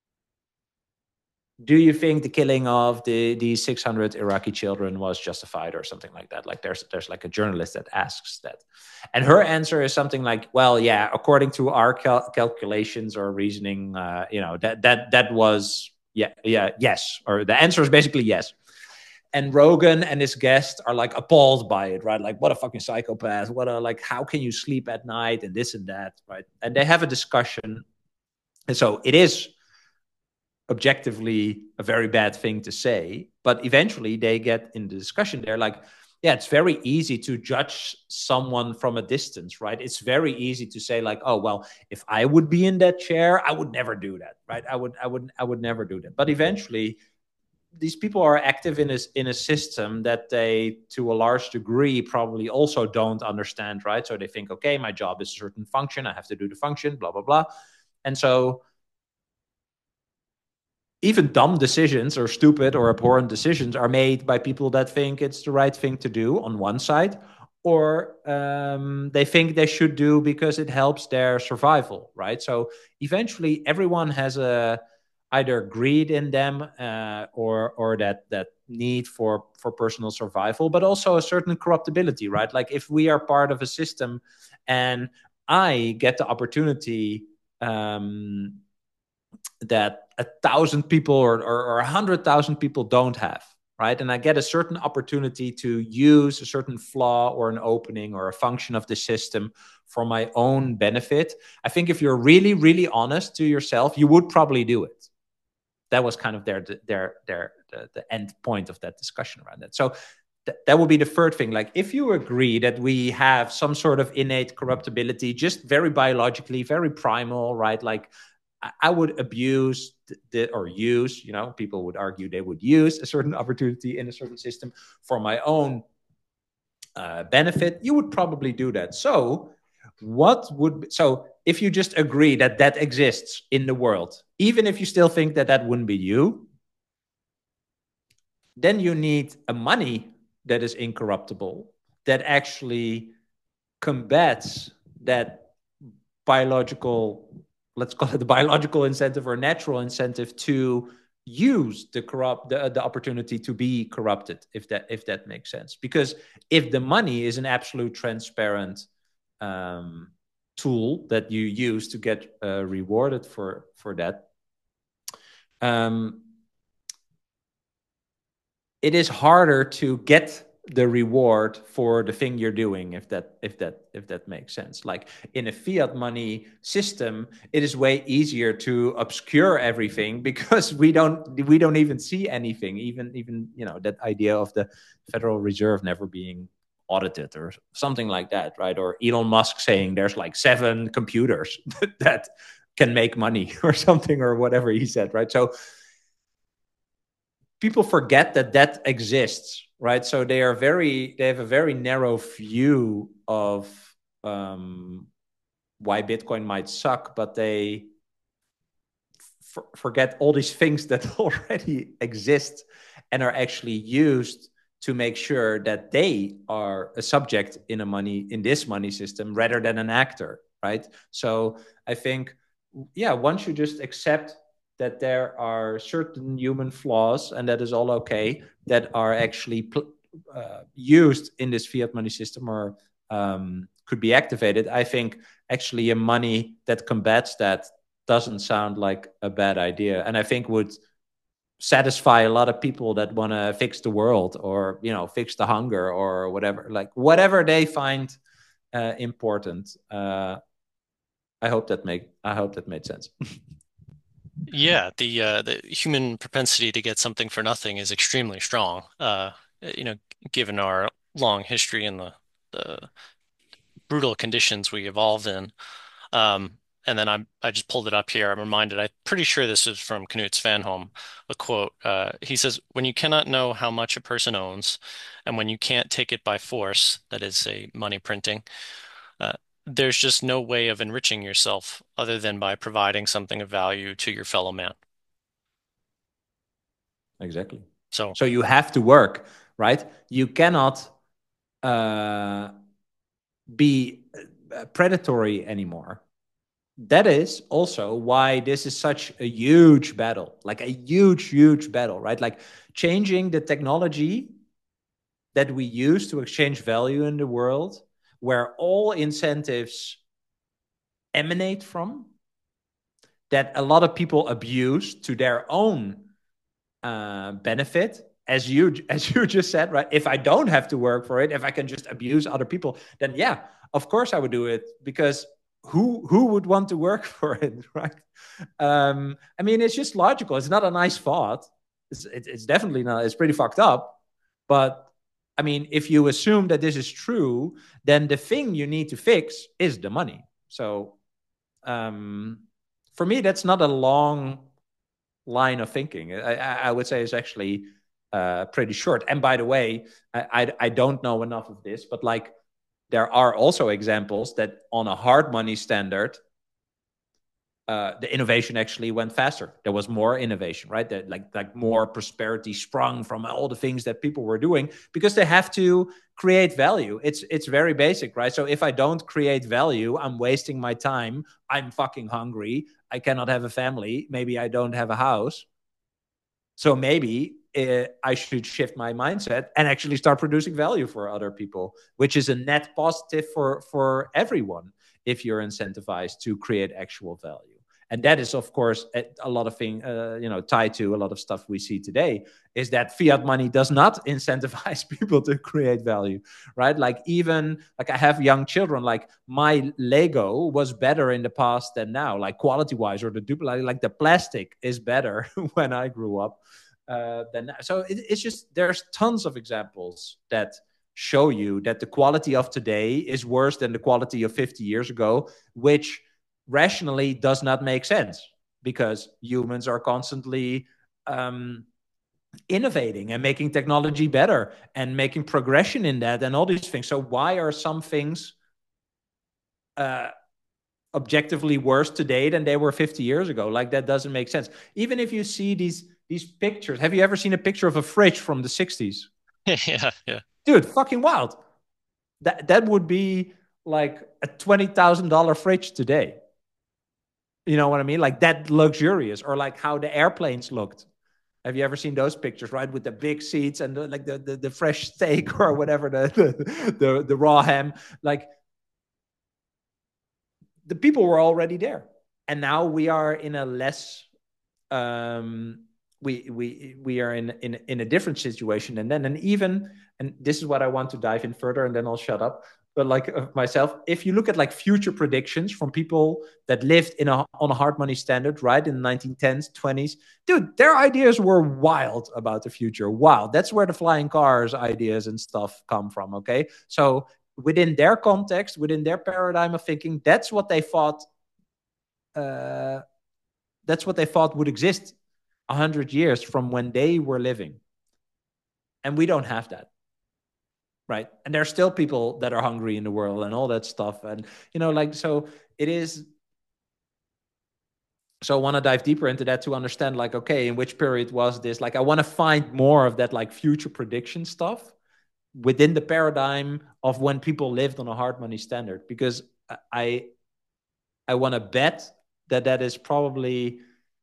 do you think the killing of the the six hundred Iraqi children was justified or something like that? Like there's there's like a journalist that asks that, and her answer is something like, well, yeah, according to our cal- calculations or reasoning, uh, you know, that that that was, yeah, yeah, yes, or the answer is basically yes. And Rogan and his guest are like appalled by it, right? Like, what a fucking psychopath! What a, like, how can you sleep at night and this and that, right? And they have a discussion, and so it is objectively a very bad thing to say, but eventually they get in the discussion, they're like, yeah, it's very easy to judge someone from a distance, right? It's very easy to say like, oh, well, if I would be in that chair, I would never do that, right? i would i would i would never do that. But eventually these people are active in a, in a system that they to a large degree probably also don't understand, right? So they think, okay, my job is a certain function, I have to do the function, blah blah blah. And so even dumb decisions or stupid or abhorrent decisions are made by people that think it's the right thing to do on one side, or um, they think they should do because it helps their survival, right? So eventually everyone has a either greed in them, uh, or or that that need for for personal survival, but also a certain corruptibility, right? Like if we are part of a system and I get the opportunity um, that a thousand people or, or, or a hundred thousand people don't have, right? And I get a certain opportunity to use a certain flaw or an opening or a function of the system for my own benefit. I think if you're really, really honest to yourself, you would probably do it. That was kind of their their their the, the end point of that discussion around that. So th- that would be the third thing. Like, if you agree that we have some sort of innate corruptibility, just very biologically, very primal, right? Like, I would abuse the, or use, you know, people would argue they would use a certain opportunity in a certain system for my own uh, benefit. You would probably do that. So, what would, so if you just agree that that exists in the world, even if you still think that that wouldn't be you, then you need a money that is incorruptible, that actually combats that biological, let's call it the biological incentive or natural incentive to use the corrupt the, the opportunity to be corrupted, if that if that makes sense. Because if the money is an absolute transparent um, tool that you use to get uh, rewarded for for that, um, it is harder to get the reward for the thing you're doing, if that if that if that makes sense. Like, in a fiat money system, it is way easier to obscure everything because we don't we don't even see anything, even even you know, that idea of the Federal Reserve never being audited or something like that, right? Or Elon Musk saying there's like seven computers that can make money or something, or whatever he said, right? So people forget that that exists, right? So they are very, they have a very narrow view of um, why Bitcoin might suck, but they f- forget all these things that already exist and are actually used to make sure that they are a subject in a money, in this money system, rather than an actor, right? So I think, yeah, once you just accept that there are certain human flaws, and that is all okay, that are actually pl- uh, used in this fiat money system, or um, could be activated. I think actually a money that combats that doesn't sound like a bad idea, and I think would satisfy a lot of people that want to fix the world, or you know, fix the hunger, or whatever, like whatever they find uh, important. Uh, I hope that make I hope that made sense. Yeah, the uh, the human propensity to get something for nothing is extremely strong. Uh, you know, given our long history and the the brutal conditions we evolved in. Um, and then I I just pulled it up here. I'm reminded. I'm pretty sure this is from Knut Svanholm, a quote. Uh, he says, "When you cannot know how much a person owns, and when you can't take it by force, that is, say, money printing, uh, there's just no way of enriching yourself other than by providing something of value to your fellow man." Exactly. So, So you have to work, right? You cannot uh, be uh, predatory anymore. That is also why this is such a huge battle, like a huge, huge battle, right? Like, changing the technology that we use to exchange value in the world, where all incentives emanate from, that a lot of people abuse to their own uh, benefit. As you as you just said, right? If I don't have to work for it, if I can just abuse other people, then yeah, of course I would do it, because who who would want to work for it, right? Um, I mean, it's just logical. It's not a nice thought. It's, it, it's definitely not. It's pretty fucked up. But I mean, if you assume that this is true, then the thing you need to fix is the money. So um, for me, that's not a long line of thinking. I, I would say it's actually uh, pretty short. And by the way, I, I, I don't know enough of this, but like, there are also examples that on a hard money standard, uh, the innovation actually went faster. There was more innovation, right? That like like more prosperity sprung from all the things that people were doing, because they have to create value. It's it's very basic, right? So if I don't create value, I'm wasting my time. I'm fucking hungry. I cannot have a family. Maybe I don't have a house. So maybe uh, I should shift my mindset and actually start producing value for other people, which is a net positive for for everyone if you're incentivized to create actual value. And that is, of course, a, a lot of thing, uh, you know, tied to a lot of stuff we see today. Is that fiat money does not incentivize people to create value, right? Like even like I have young children. Like my Lego was better in the past than now, like quality wise, or the duplicate, like the plastic is better when I grew up uh, than so. It, it's just there's tons of examples that show you that the quality of today is worse than the quality of fifty years ago, which rationally does not make sense because humans are constantly um, innovating and making technology better and making progression in that and all these things. So why are some things uh, objectively worse today than they were fifty years ago? Like that doesn't make sense. Even if you see these these pictures, have you ever seen a picture of a fridge from the sixties? Yeah, yeah. Dude, fucking wild. That that would be like a twenty thousand dollar fridge today. You know what I mean? Like that luxurious, or like how the airplanes looked. Have you ever seen those pictures, right? With the big seats and the, like the, the, the fresh steak or whatever, the, the, the, the raw ham. Like the people were already there. And now we are in a less um we we we are in in in a different situation. And then and even and this is what I want to dive in further, and then I'll shut up. But like uh, myself, if you look at like future predictions from people that lived in a on a hard money standard, right, in the nineteen tens, twenties, dude, their ideas were wild about the future. Wow, that's where the flying cars ideas and stuff come from. Okay, so within their context, within their paradigm of thinking, that's what they thought uh, that's what they thought would exist a hundred years from when they were living. And we don't have that. Right. And there's still people that are hungry in the world and all that stuff. And, you know, like, so it is. So I want to dive deeper into that to understand, like, okay, in which period was this? Like, I want to find more of that, like, future prediction stuff within the paradigm of when people lived on a hard money standard, because I, I want to bet that that is probably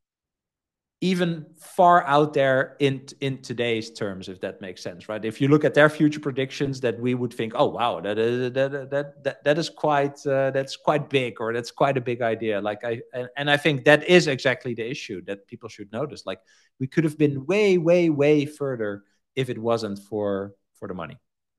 even far out there in in today's terms, if that makes sense, right? If you look at their future predictions, that we would think, oh wow, that is that that that, that is quite uh, that's quite big, or that's quite a big idea. Like I and, and I think that is exactly the issue that people should notice. Like we could have been way, way, way further if it wasn't for for the money.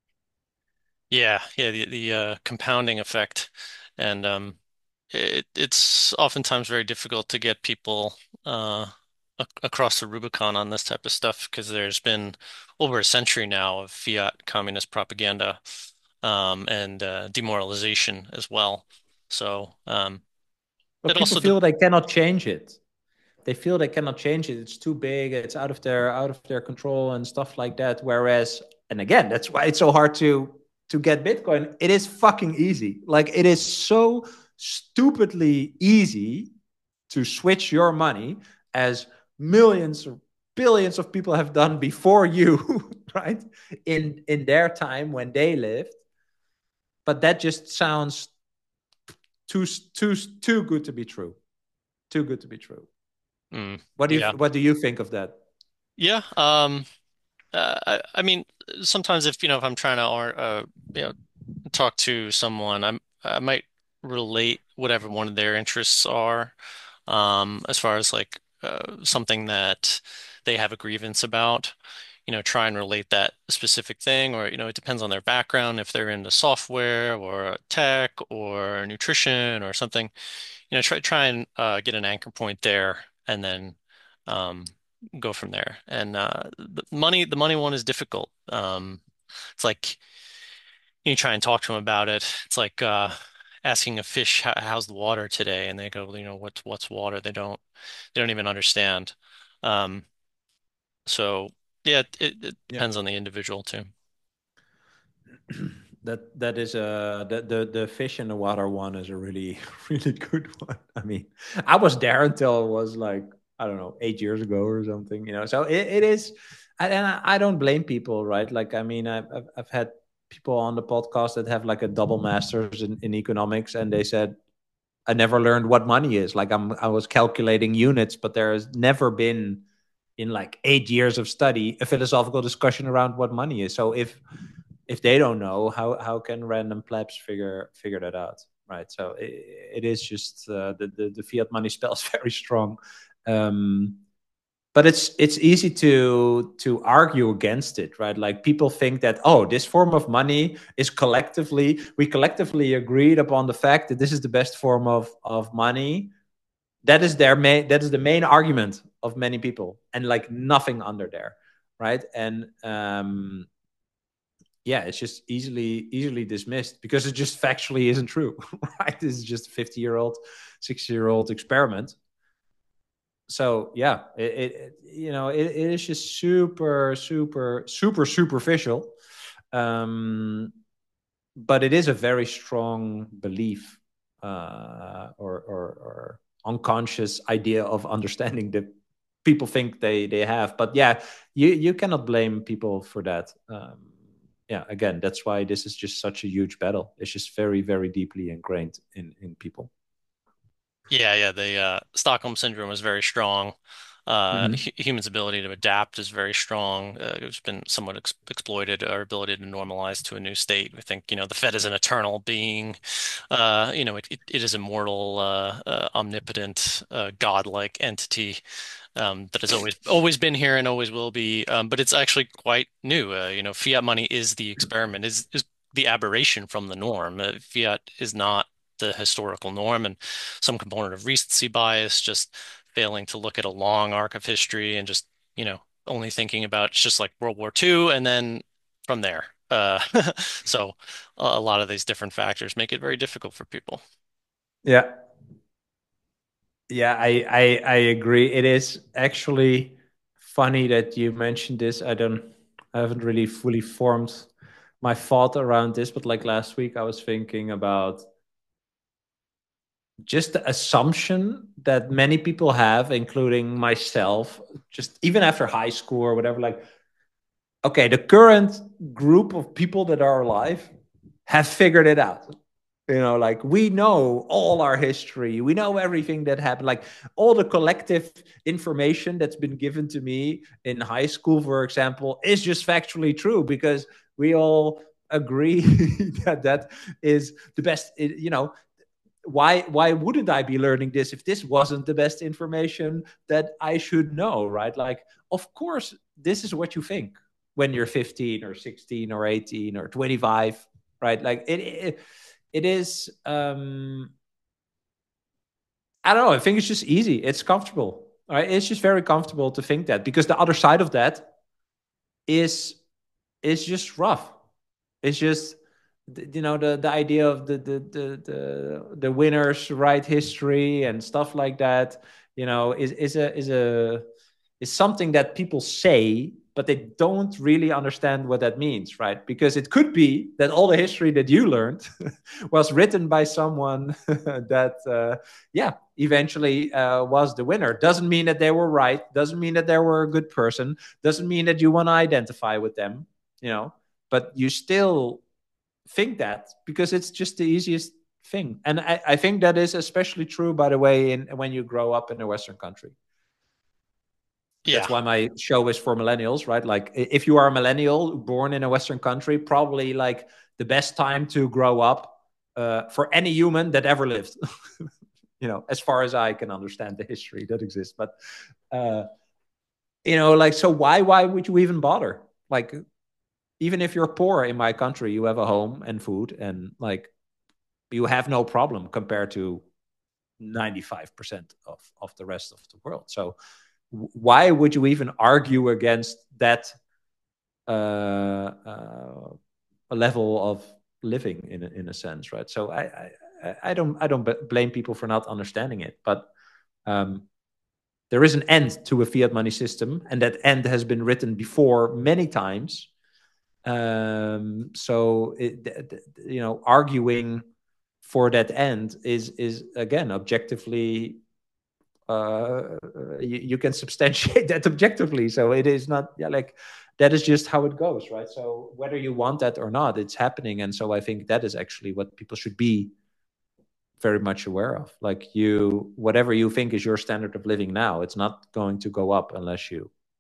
Yeah, yeah, the the uh, compounding effect, and um, it it's oftentimes very difficult to get people uh ac across the Rubicon on this type of stuff because there's been over a century now of fiat communist propaganda um, and uh, demoralization as well. So um, But it people also, de feel they cannot change it. They feel they cannot change it. It's too big. It's out of their out of their control and stuff like that. Whereas, and again, that's why it's so hard to to get Bitcoin. It is fucking easy. Like it is so stupidly easy to switch your money, as millions or billions of people have done before you, right? In in their time when they lived. But that just sounds too too too good to be true. Too good to be true. mm, What do you yeah, what do you think of that? yeah. Um, uh, I, I mean, sometimes if you know if I'm trying to uh, you know talk to someone, I'm I might relate whatever one of their interests are, um, as far as like uh, something that they have a grievance about. You know, try and relate that specific thing, or you know, it depends on their background, if they're into software or tech or nutrition or something. You know, try try and uh, get an anchor point there, and then um, go from there. And uh, the money, the money one is difficult. Um, it's like you try and talk to them about it. It's like uh, asking a fish, How, "How's the water today?" And they go, "You know, what's what's water?" They don't they don't even understand. Um, so yeah, it, it Yeah. depends on the individual too. That that is a the, the the fish in the water one is a really really good one. I mean, I was there until it was like I don't know eight years ago or something, you know. So it, it is, and I, I don't blame people, right? Like I mean, I've I've I've had people on the podcast that have like a double masters in, in economics, and they said I never learned what money is. Like I'm I was calculating units, but there has never been in like eight years of study a philosophical discussion around what money is. So if if they don't know, how how can random plebs figure figure that out, right? So it, it is just uh, the, the the fiat money spell is very strong. Um, but it's it's easy to to argue against it, right? Like people think that, oh, this form of money is collectively we collectively agreed upon the fact that this is the best form of of money. That is their main that is the main argument of many people, and like nothing under there, right? And um yeah, it's just easily easily dismissed because it just factually isn't true. Right, this is just a fifty year old sixty year old experiment. So yeah, it, it you know it, it is just super super super superficial, um but it is a very strong belief, uh or or, or unconscious idea of understanding that people think they they have. But yeah, you you cannot blame people for that. um yeah, again, that's why this is just such a huge battle. It's just very very deeply ingrained in in people. Yeah, yeah. The uh, Stockholm syndrome is very strong. Uh, hu Hmm. humans' ability to adapt is very strong. Uh, it's been somewhat ex exploited. Our ability to normalize to a new state. I think, you know, the Fed is an eternal being. Uh, you know, it, it, it is immortal, uh, uh, omnipotent, uh, godlike entity um, that has always always been here and always will be. Um, but it's actually quite new. Uh, you know, fiat money is the experiment, is is the aberration from the norm. Uh, fiat is not the historical norm, and some component of recency bias, just failing to look at a long arc of history and just, you know, only thinking about it's just like World War Two and then from there. Uh, so a lot of these different factors make it very difficult for people. Yeah, yeah, I, I I agree. It is actually funny that you mentioned this. I don't, I haven't really fully formed my thought around this, but like last week, I was thinking about just the assumption that many people have, including myself, just even after high school or whatever. Like, okay, the current group of people that are alive have figured it out. You know, like we know all our history, we know everything that happened, like all the collective information that's been given to me in high school, for example, is just factually true because we all agree that that is the best. You know, why why wouldn't I be learning this if this wasn't the best information that I should know, right? Like, of course, this is what you think when you're fifteen or sixteen or eighteen or twenty-five, right? Like it, it it is, um I don't know, I think it's just easy, it's comfortable, right? It's just very comfortable to think that, because the other side of that is is just rough. It's just, you know, the the idea of the the the the, the winners write history and stuff like that, you know, is is a is a is something that people say, but they don't really understand what that means, right? Because it could be that all the history that you learned was written by someone that, uh, yeah, eventually uh, was the winner. Doesn't mean that they were right. Doesn't mean that they were a good person. Doesn't mean that you want to identify with them, you know. But you still think that because it's just the easiest thing. And I, I think that is especially true, by the way, in when you grow up in a Western country. Yeah. That's why my show is for millennials, right? Like if you are a millennial born in a Western country, probably like the best time to grow up uh, for any human that ever lived. You know, as far as I can understand the history that exists. But uh, you know, like, so why why would you even bother? Like, even if you're poor in my country, you have a home and food, and like you have no problem compared to ninety-five percent of of the rest of the world. So why would you even argue against that uh, uh, level of living in a, in a sense, right? So I, I I don't I don't blame people for not understanding it, but um, there is an end to a fiat money system, and that end has been written before many times. Um, so it, you know, arguing for that end is is again objectively, uh, you, you can substantiate that objectively. So it is not, yeah, like that is just how it goes, right? So whether you want that or not, it's happening. And so I think that is actually what people should be very much aware of. Like, you, whatever you think is your standard of living now, it's not going to go up unless you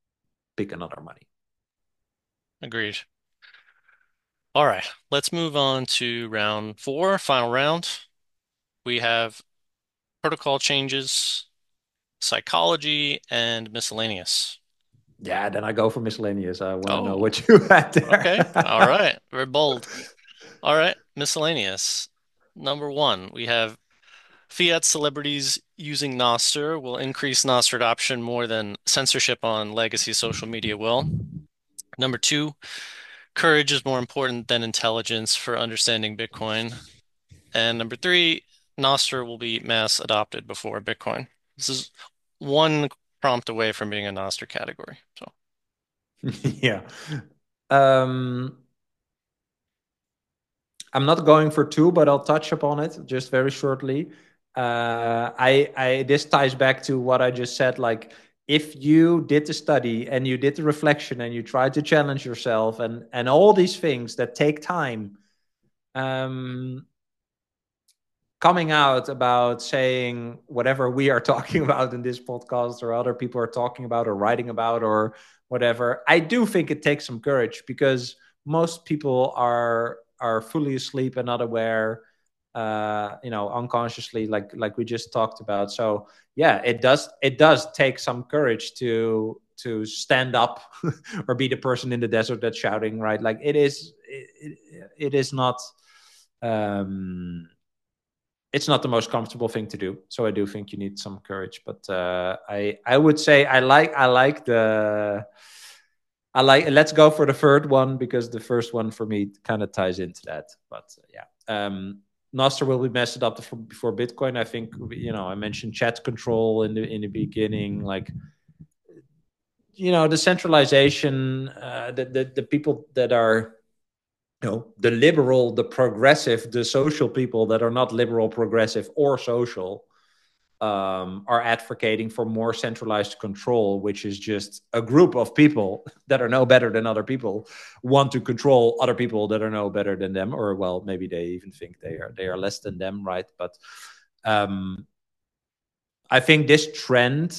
pick another money. Agreed. All right, let's move on to round four, final round. We have protocol changes, psychology, and miscellaneous. Yeah, then I go for miscellaneous. I want to know Oh, what you had okay. All there. right. Very bold. All right. Miscellaneous. Number one, we have fiat celebrities using Nostr will increase Nostr adoption more than censorship on legacy social media will. Number two, courage is more important than intelligence for understanding Bitcoin. And number three, Nostr will be mass adopted before Bitcoin. This is one prompt away from being a Nostr category. So, Yeah. Um, I'm not going for two, but I'll touch upon it just very shortly. Uh, I, I, this ties back to what I just said. Like, if you did the study and you did the reflection and you tried to challenge yourself and and all these things that take time, um, coming out about saying whatever we are talking about in this podcast or other people are talking about or writing about or whatever, I do think it takes some courage because most people are are fully asleep and not aware, uh you know, unconsciously, like like we just talked about. So yeah, it does it does take some courage to to stand up or be the person in the desert that's shouting, right? Like it is it, it, it is not um it's not the most comfortable thing to do. So I do think you need some courage. But uh, I I would say I like I like the I like let's go for the third one because the first one for me kind of ties into that. But uh, yeah, um, Nostr will be messed up before Bitcoin. I think you know I mentioned chat control in the in the beginning, like you know the centralization, uh, the, the the people that are you know the liberal, the progressive, the social people that are not liberal, progressive, or social um, are advocating for more centralized control, which is just a group of people that are no better than other people want to control other people that are no better than them, or well, maybe they even think they are they are less than them, right? But um, I think this trend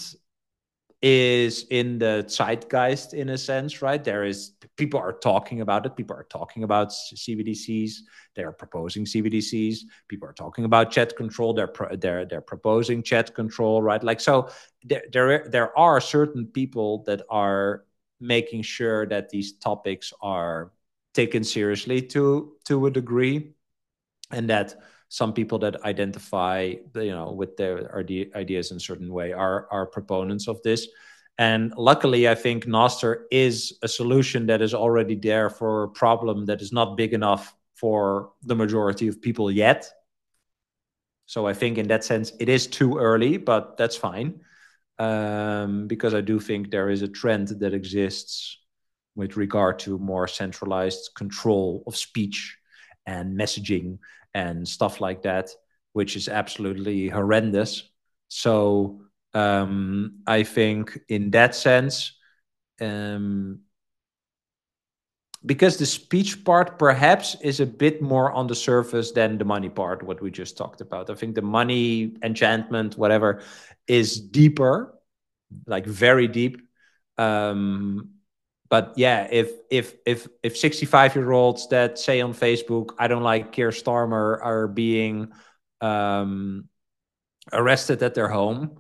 is in the zeitgeist in a sense, right? There is people are talking about it. People are talking about C B D Cs. They are proposing C B D Cs. People are talking about chat control. They're pro- they're they're proposing chat control, right? Like so, there there there are certain people that are making sure that these topics are taken seriously to to a degree, and that some people that identify you know with their ideas in a certain way are are proponents of this. And luckily I think Nostr is a solution that is already there for a problem that is not big enough for the majority of people yet. So I think in that sense it is too early, but that's fine, um, because I do think there is a trend that exists with regard to more centralized control of speech and messaging and stuff like that, which is absolutely horrendous. So um, I think in that sense, um, because the speech part perhaps is a bit more on the surface than the money part, what we just talked about. I think the money enchantment, whatever, is deeper, like very deep. Um, but yeah, if if if if sixty-five year olds that say on Facebook, I don't like Keir Starmer, are being um, arrested at their home,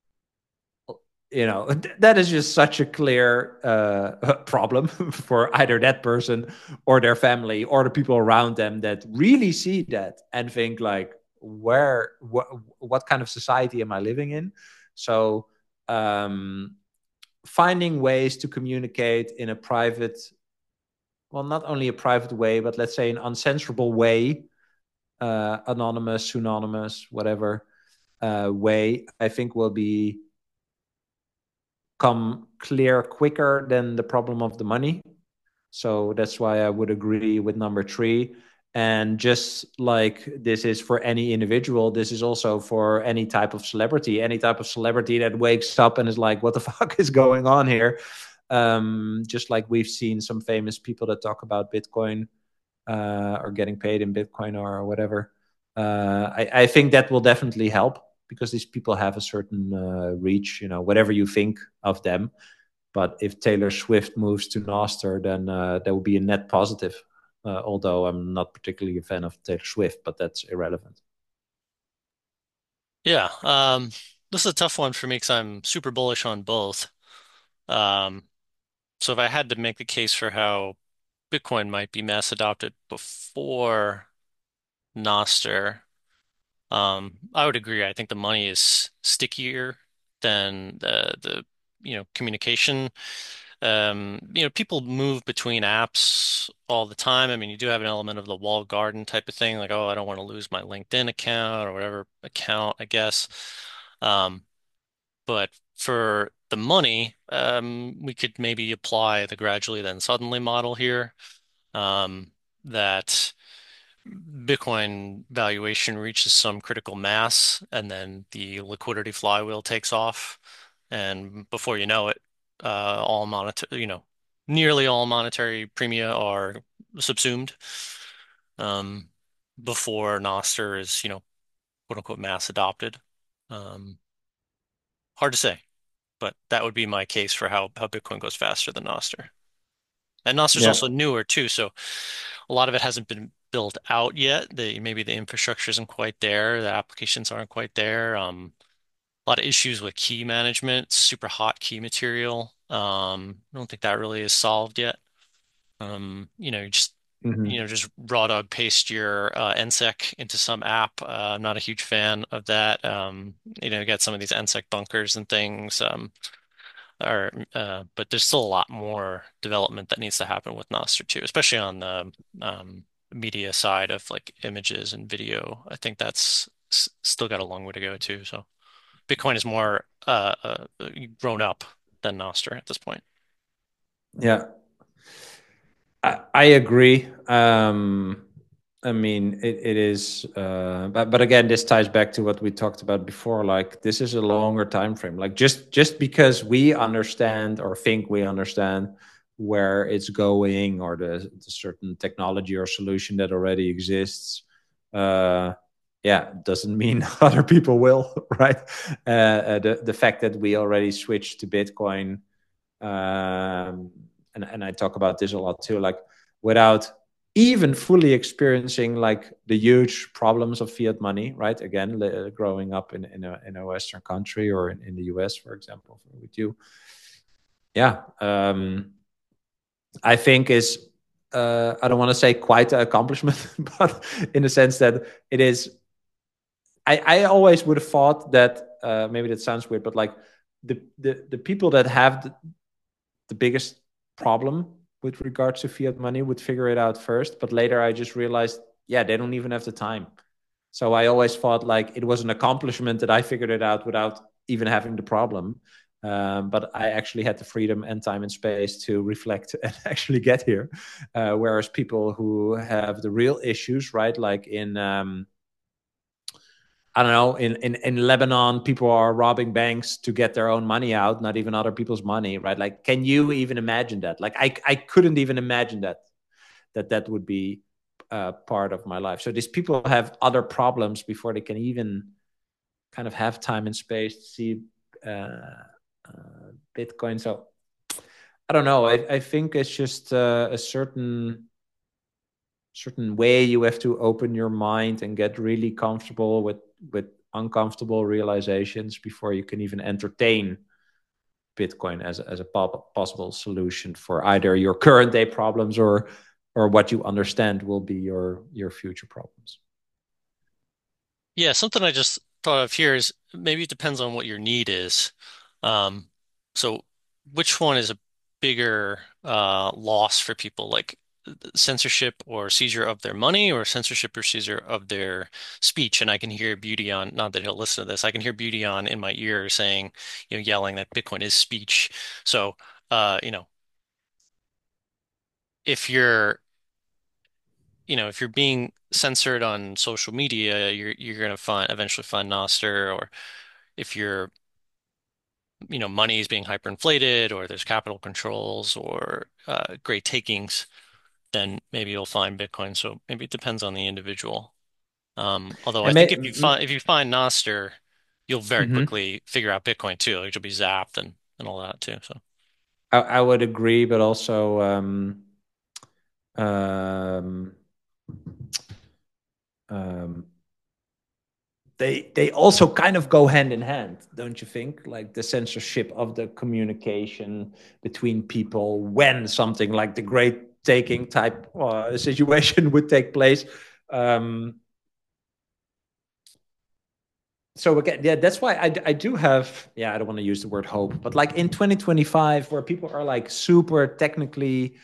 you know, that is just such a clear uh, problem for either that person or their family or the people around them that really see that and think like, where, what, what kind of society am I living in? So um, finding ways to communicate in a private, well, not only a private way, but let's say an uncensorable way, uh, anonymous, pseudonymous, whatever uh, way, I think will be come clear quicker than the problem of the money. So that's why I would agree with number three. And just like this is for any individual, this is also for any type of celebrity, any type of celebrity that wakes up and is like, what the fuck is going on here? Um, just like we've seen some famous people that talk about Bitcoin uh, or getting paid in Bitcoin or whatever. Uh, I, I think that will definitely help because these people have a certain uh, reach, you know, whatever you think of them. But if Taylor Swift moves to Nostr, then uh, that would be a net positive. Uh, although I'm not particularly a fan of Taylor Swift, but that's irrelevant. Yeah. Um, this is a tough one for me because I'm super bullish on both. Um, so if I had to make the case for how Bitcoin might be mass adopted before Nostr, um, I would agree. I think the money is stickier than the the you know communication. Um, you know, people move between apps all the time. I mean, you do have an element of the walled garden type of thing, like, oh, I don't want to lose my LinkedIn account or whatever account, I guess. Um, but for the money, um, we could maybe apply the gradually then suddenly model here. Um, that Bitcoin valuation reaches some critical mass, and then the liquidity flywheel takes off. And before you know it, uh, all monetary, you know, nearly all monetary premia are subsumed, um, before Nostr is, you know, quote unquote mass adopted. Um, hard to say, but that would be my case for how, how Bitcoin goes faster than Nostr. And Nostr is Yeah. also newer too, so a lot of it hasn't been built out yet. The maybe the infrastructure isn't quite there, the applications aren't quite there. Um, a lot of issues with key management, super hot key material. Um, I don't think that really is solved yet. Um, you know, you just you Mm-hmm. know, just raw dog paste your uh, N S E C into some app. Uh, I'm not a huge fan of that. Um, you know, you got some of these N S E C bunkers and things. Um, or uh, but there's still a lot more development that needs to happen with Nostr too, especially on the um, media side of like images and video. I think that's s still got a long way to go too. So Bitcoin is more uh, uh, grown up than Nostr at this point. Yeah. I, I agree. Um, I mean, it, it is, uh, but but again, this ties back to what we talked about before. Like, this is a longer time frame. Like, just just because we understand or think we understand where it's going, or the, the certain technology or solution that already exists, uh, yeah, doesn't mean other people will, right? Uh, uh, the the fact that we already switched to Bitcoin, um, and and I talk about this a lot too, like without even fully experiencing like the huge problems of fiat money, right? Again, li- growing up in in a in a Western country or in, in the U S, for example, with you, yeah, um, I think is uh, I don't want to say quite an accomplishment, but in the sense that it is. I I always would have thought that uh, maybe that sounds weird, but like the the the people that have the, the biggest problem with regards to fiat money would figure it out first. But later I just realized, yeah, they don't even have the time. So I always thought like it was an accomplishment that I figured it out without even having the problem. Um, but I actually had the freedom and time and space to reflect and actually get here. Uh, whereas people who have the real issues, right, like in um, I don't know, in, in, in Lebanon, people are robbing banks to get their own money out, not even other people's money, right? Like, can you even imagine that? Like, I, I couldn't even imagine that, that that would be uh, part of my life. So these people have other problems before they can even kind of have time and space to see uh, uh, Bitcoin. So I don't know. I, I think it's just uh, a certain certain way you have to open your mind and get really comfortable with with uncomfortable realizations before you can even entertain Bitcoin as a, as a possible solution for either your current day problems or or what you understand will be your your future problems. Yeah, something I just thought of here is maybe it depends on what your need is. Um, so which one is a bigger uh, loss for people, like censorship or seizure of their money or censorship or seizure of their speech? And I can hear Beauty on, not that he'll listen to this, I can hear Beauty on in my ear saying, you know, yelling that Bitcoin is speech. So, uh, you know, if you're you know, if you're being censored on social media, you're you're gonna find eventually find Nostr, or if your you know money is being hyperinflated, or there's capital controls, or uh, great takings, then maybe you'll find Bitcoin. So maybe it depends on the individual. Um, although I And think may, if you find if you find Nostr, you'll very mm-hmm. quickly figure out Bitcoin too. Like you'll be zapped and and all that too. So. I, I would agree, but also um, um, um, they they also kind of go hand in hand, don't you think? Like the censorship of the communication between people when something like the great taking type uh, situation would take place. Um, so again, yeah, that's why I, I do have, yeah, I don't want to use the word hope, but like in twenty twenty-five, where people are like super technically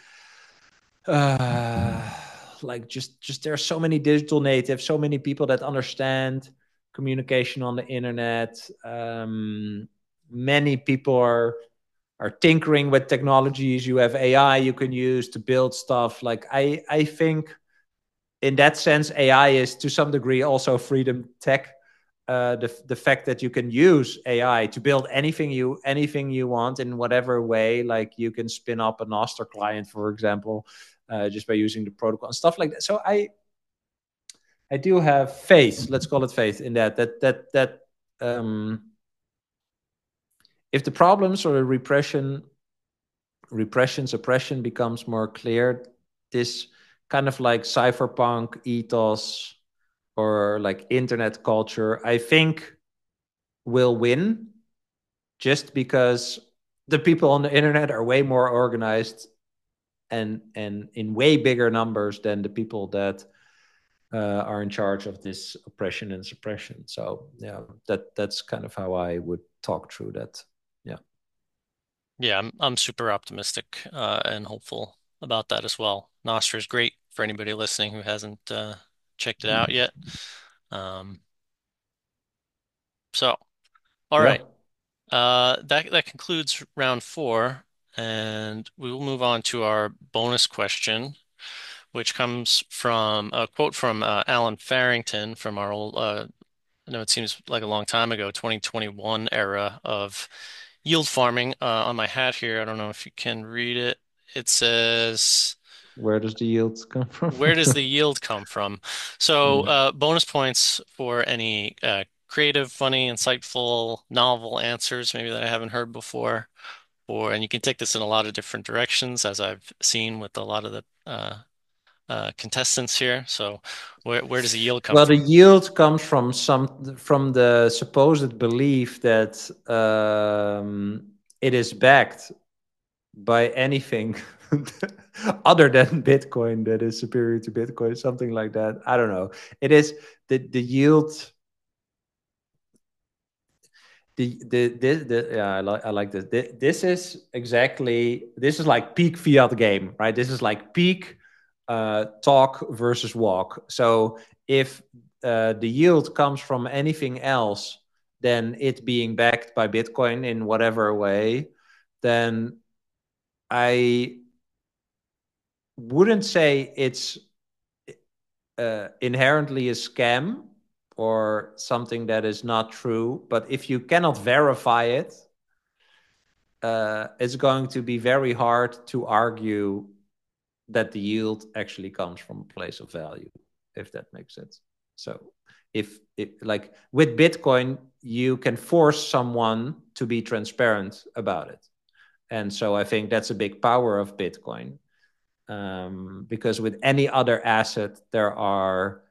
uh like just just there are so many digital natives, so many people that understand communication on the internet. Um many people are are tinkering with technologies. You have A I you can use to build stuff. Like I I think in that sense A I is to some degree also freedom tech. Uh, the the fact that you can use A I to build anything you anything you want in whatever way, like you can spin up a Nostr client, for example, uh, just by using the protocol and stuff like that. So I I do have faith. Let's call it faith in that that that that um, if the problems or the repression repression suppression becomes more clear, this kind of like cypherpunk ethos or like internet culture, I think will win, just because the people on the internet are way more organized and and in way bigger numbers than the people that uh, are in charge of this oppression and suppression. So yeah, that that's kind of how I would talk through that. Yeah. Yeah, I'm I'm super optimistic uh, and hopeful about that as well. Nostr is great for anybody listening who hasn't uh, checked it out yet. Um, so, all Yeah. right, uh, that that concludes round four, and we will move on to our bonus question, which comes from a quote from uh, Alan Farrington from our old, uh, I know it seems like a long time ago, twenty twenty-one era of yield farming. Uh, on my hat here, I don't know if you can read it. It says, Where does the yield come from? where does the yield come from? So, Yeah. uh, bonus points for any uh, creative, funny, insightful, novel answers, maybe that I haven't heard before. Or, and you can take this in a lot of different directions, as I've seen with a lot of the uh, uh, contestants here. So, where where does the yield come Well, the from? yield comes from some from the supposed belief that um, it is backed by anything other than Bitcoin that is superior to Bitcoin, something like that. I don't know. It is the the yield. The, the, the, the yeah, I like I like this. This this is exactly this is like peak fiat game, right? This is like peak uh, talk versus walk. So if uh, the yield comes from anything else than it being backed by Bitcoin in whatever way, then I wouldn't say it's uh, inherently a scam or something that is not true. But if you cannot verify it, uh, it's going to be very hard to argue that the yield actually comes from a place of value, if that makes sense. So if it, like with Bitcoin, you can force someone to be transparent about it. And so I think that's a big power of Bitcoin. Um, because with any other asset, there are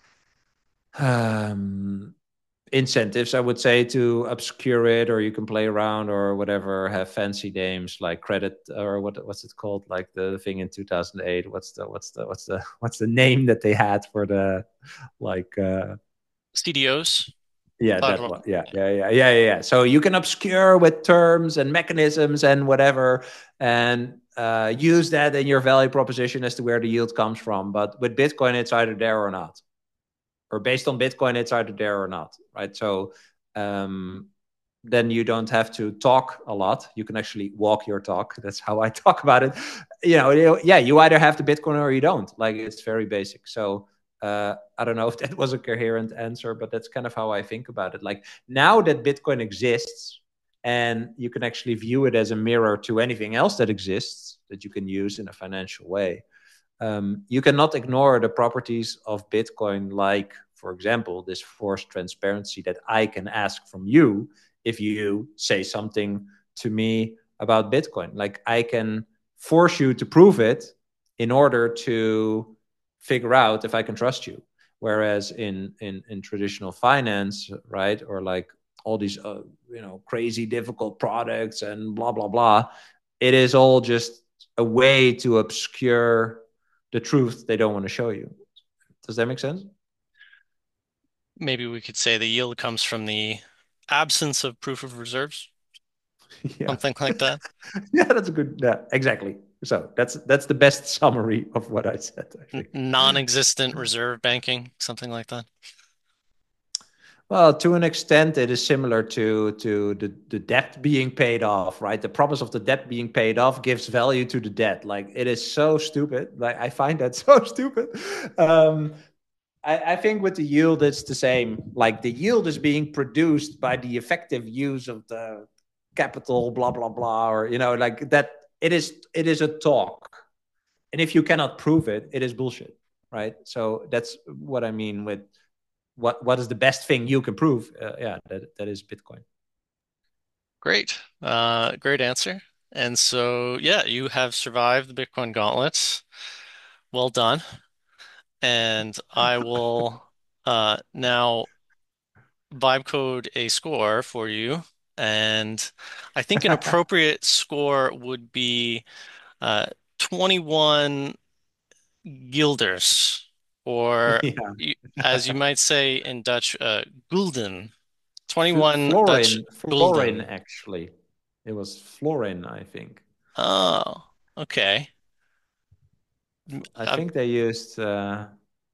um, incentives, I would say, to obscure it, or you can play around or whatever, have fancy names like credit or what what's it called, like the thing in two thousand eight. What's the what's the what's the what's the name that they had for the like uh C D Os? yeah, that Platform. one. Yeah, yeah, yeah, yeah, yeah, yeah. So you can obscure with terms and mechanisms and whatever, and uh, use that in your value proposition as to where the yield comes from. But with Bitcoin, it's either there or not, or based on Bitcoin, it's either there or not, right? So um, then you don't have to talk a lot. You can actually walk your talk. That's how I talk about it. You know, yeah, you either have the Bitcoin or you don't. Like it's very basic. So uh, I don't know if that was a coherent answer, but that's kind of how I think about it. Like now that Bitcoin exists and you can actually view it as a mirror to anything else that exists that you can use in a financial way, um, you cannot ignore the properties of Bitcoin, like, for example, this forced transparency that I can ask from you if you say something to me about Bitcoin. Like I can force you to prove it in order to figure out if I can trust you. Whereas in in in traditional finance, right, or like all these uh, you know crazy difficult products and blah blah blah, it is all just a way to obscure the truth they don't want to show you. Does that make sense? Maybe we could say the yield comes from the absence of proof of reserves, Yeah. something like that. Yeah, that's a good. Yeah, exactly. So that's that's the best summary of what I said, I N think. non-existent reserve banking, something like that. Well, to an extent, it is similar to to the, the debt being paid off, right? The promise of the debt being paid off gives value to the debt. Like it is so stupid. Like I find that so stupid. Um, I, I think with the yield, it's the same. Like the yield is being produced by the effective use of the capital, blah blah blah, or you know, like that. It is it is a talk, and if you cannot prove it, it is bullshit, right? So that's what I mean with what what is the best thing you can prove? Uh, yeah, that that is Bitcoin. Great. Uh, great answer. And so, yeah, you have survived the Bitcoin gauntlet. Well done. And I will uh, now vibe code a score for you. And I think an appropriate score would be uh, twenty-one guilders, or Yeah, y- as you might say in Dutch, uh, gulden. twenty-one Dutch Florin, Florin gulden. actually, it was Florin, I think. Oh, okay. I think they used uh,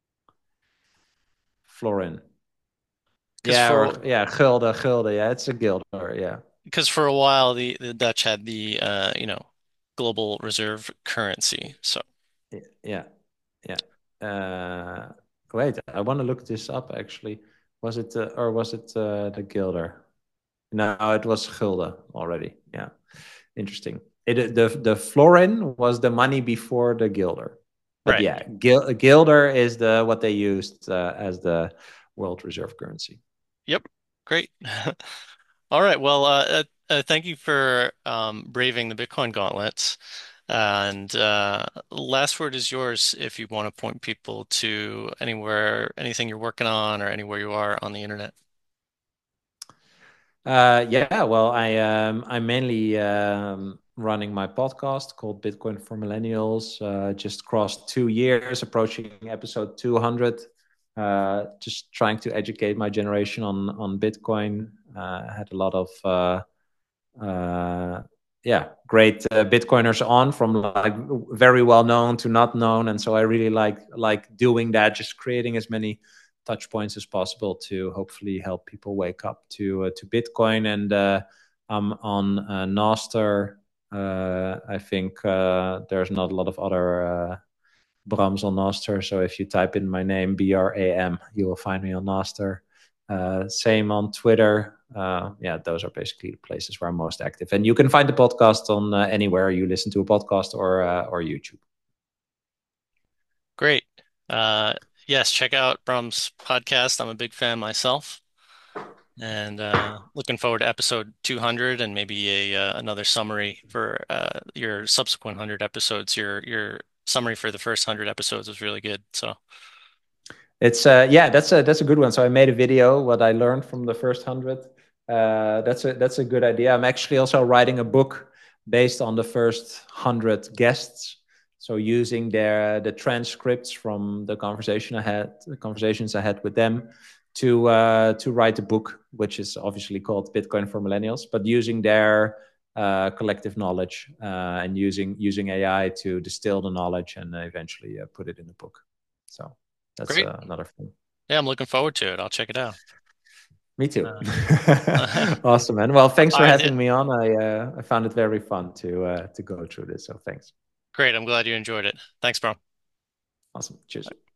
Florin. Because Yeah, for or yeah, Gulden, Gulden. Yeah, it's a guilder. Yeah, because for a while the the Dutch had the uh, you know, global reserve currency. So yeah, yeah. Uh, wait, I want to look this up actually. Was it uh, or was it uh, the guilder? No, it was Gulden already. Yeah, interesting. It the the florin was the money before the guilder, but right. yeah, gil, guilder is the what they used uh, as the world reserve currency. Yep. Great. All right. Well, uh, uh, uh, thank you for um, braving the Bitcoin gauntlet. And uh, last word is yours if you want to point people to anywhere, anything you're working on, or anywhere you are on the internet. Uh, yeah, well, I um, I'm mainly um, running my podcast called Bitcoin for Millennials. Uh, just crossed two years, approaching episode two hundred. Uh, just trying to educate my generation on on Bitcoin. Uh, I had a lot of uh, uh, yeah, great uh, Bitcoiners on from like very well known to not known, and so I really like like doing that, just creating as many touch points as possible to hopefully help people wake up to uh, to Bitcoin. And uh, I'm on uh, Nostr. Uh, I think uh, there's not a lot of other uh, Brams on Nostr, so if you type in my name B R A M, you will find me on Nostr. Uh, same on Twitter. Uh, yeah, those are basically the places where I'm most active. And you can find the podcast on uh, anywhere you listen to a podcast or uh, or YouTube. Great. Uh, yes, check out Brum's podcast. I'm a big fan myself, and uh, looking forward to episode two hundred and maybe a uh, another summary for uh, your subsequent one hundred episodes. Your your summary for the first one hundred episodes was really good. So It's uh, yeah, that's a that's a good one. So I made a video what I learned from the first hundred. Uh, that's a that's a good idea. I'm actually also writing a book based on the first hundred guests. So using their the transcripts from the conversation I had, the conversations I had with them, to uh, to write a book, which is obviously called Bitcoin for Millennials, but using their uh, collective knowledge uh, and using using A I to distill the knowledge and eventually uh, put it in a book. So that's great. uh, another thing. Yeah, I'm looking forward to it. I'll check it out. Me too. Uh, Awesome, man. Well, thanks all for right. Yeah, having me on. I uh, I found it very fun to uh, to go through this. So thanks. great. I'm glad you enjoyed it. Thanks, bro. Awesome. Cheers.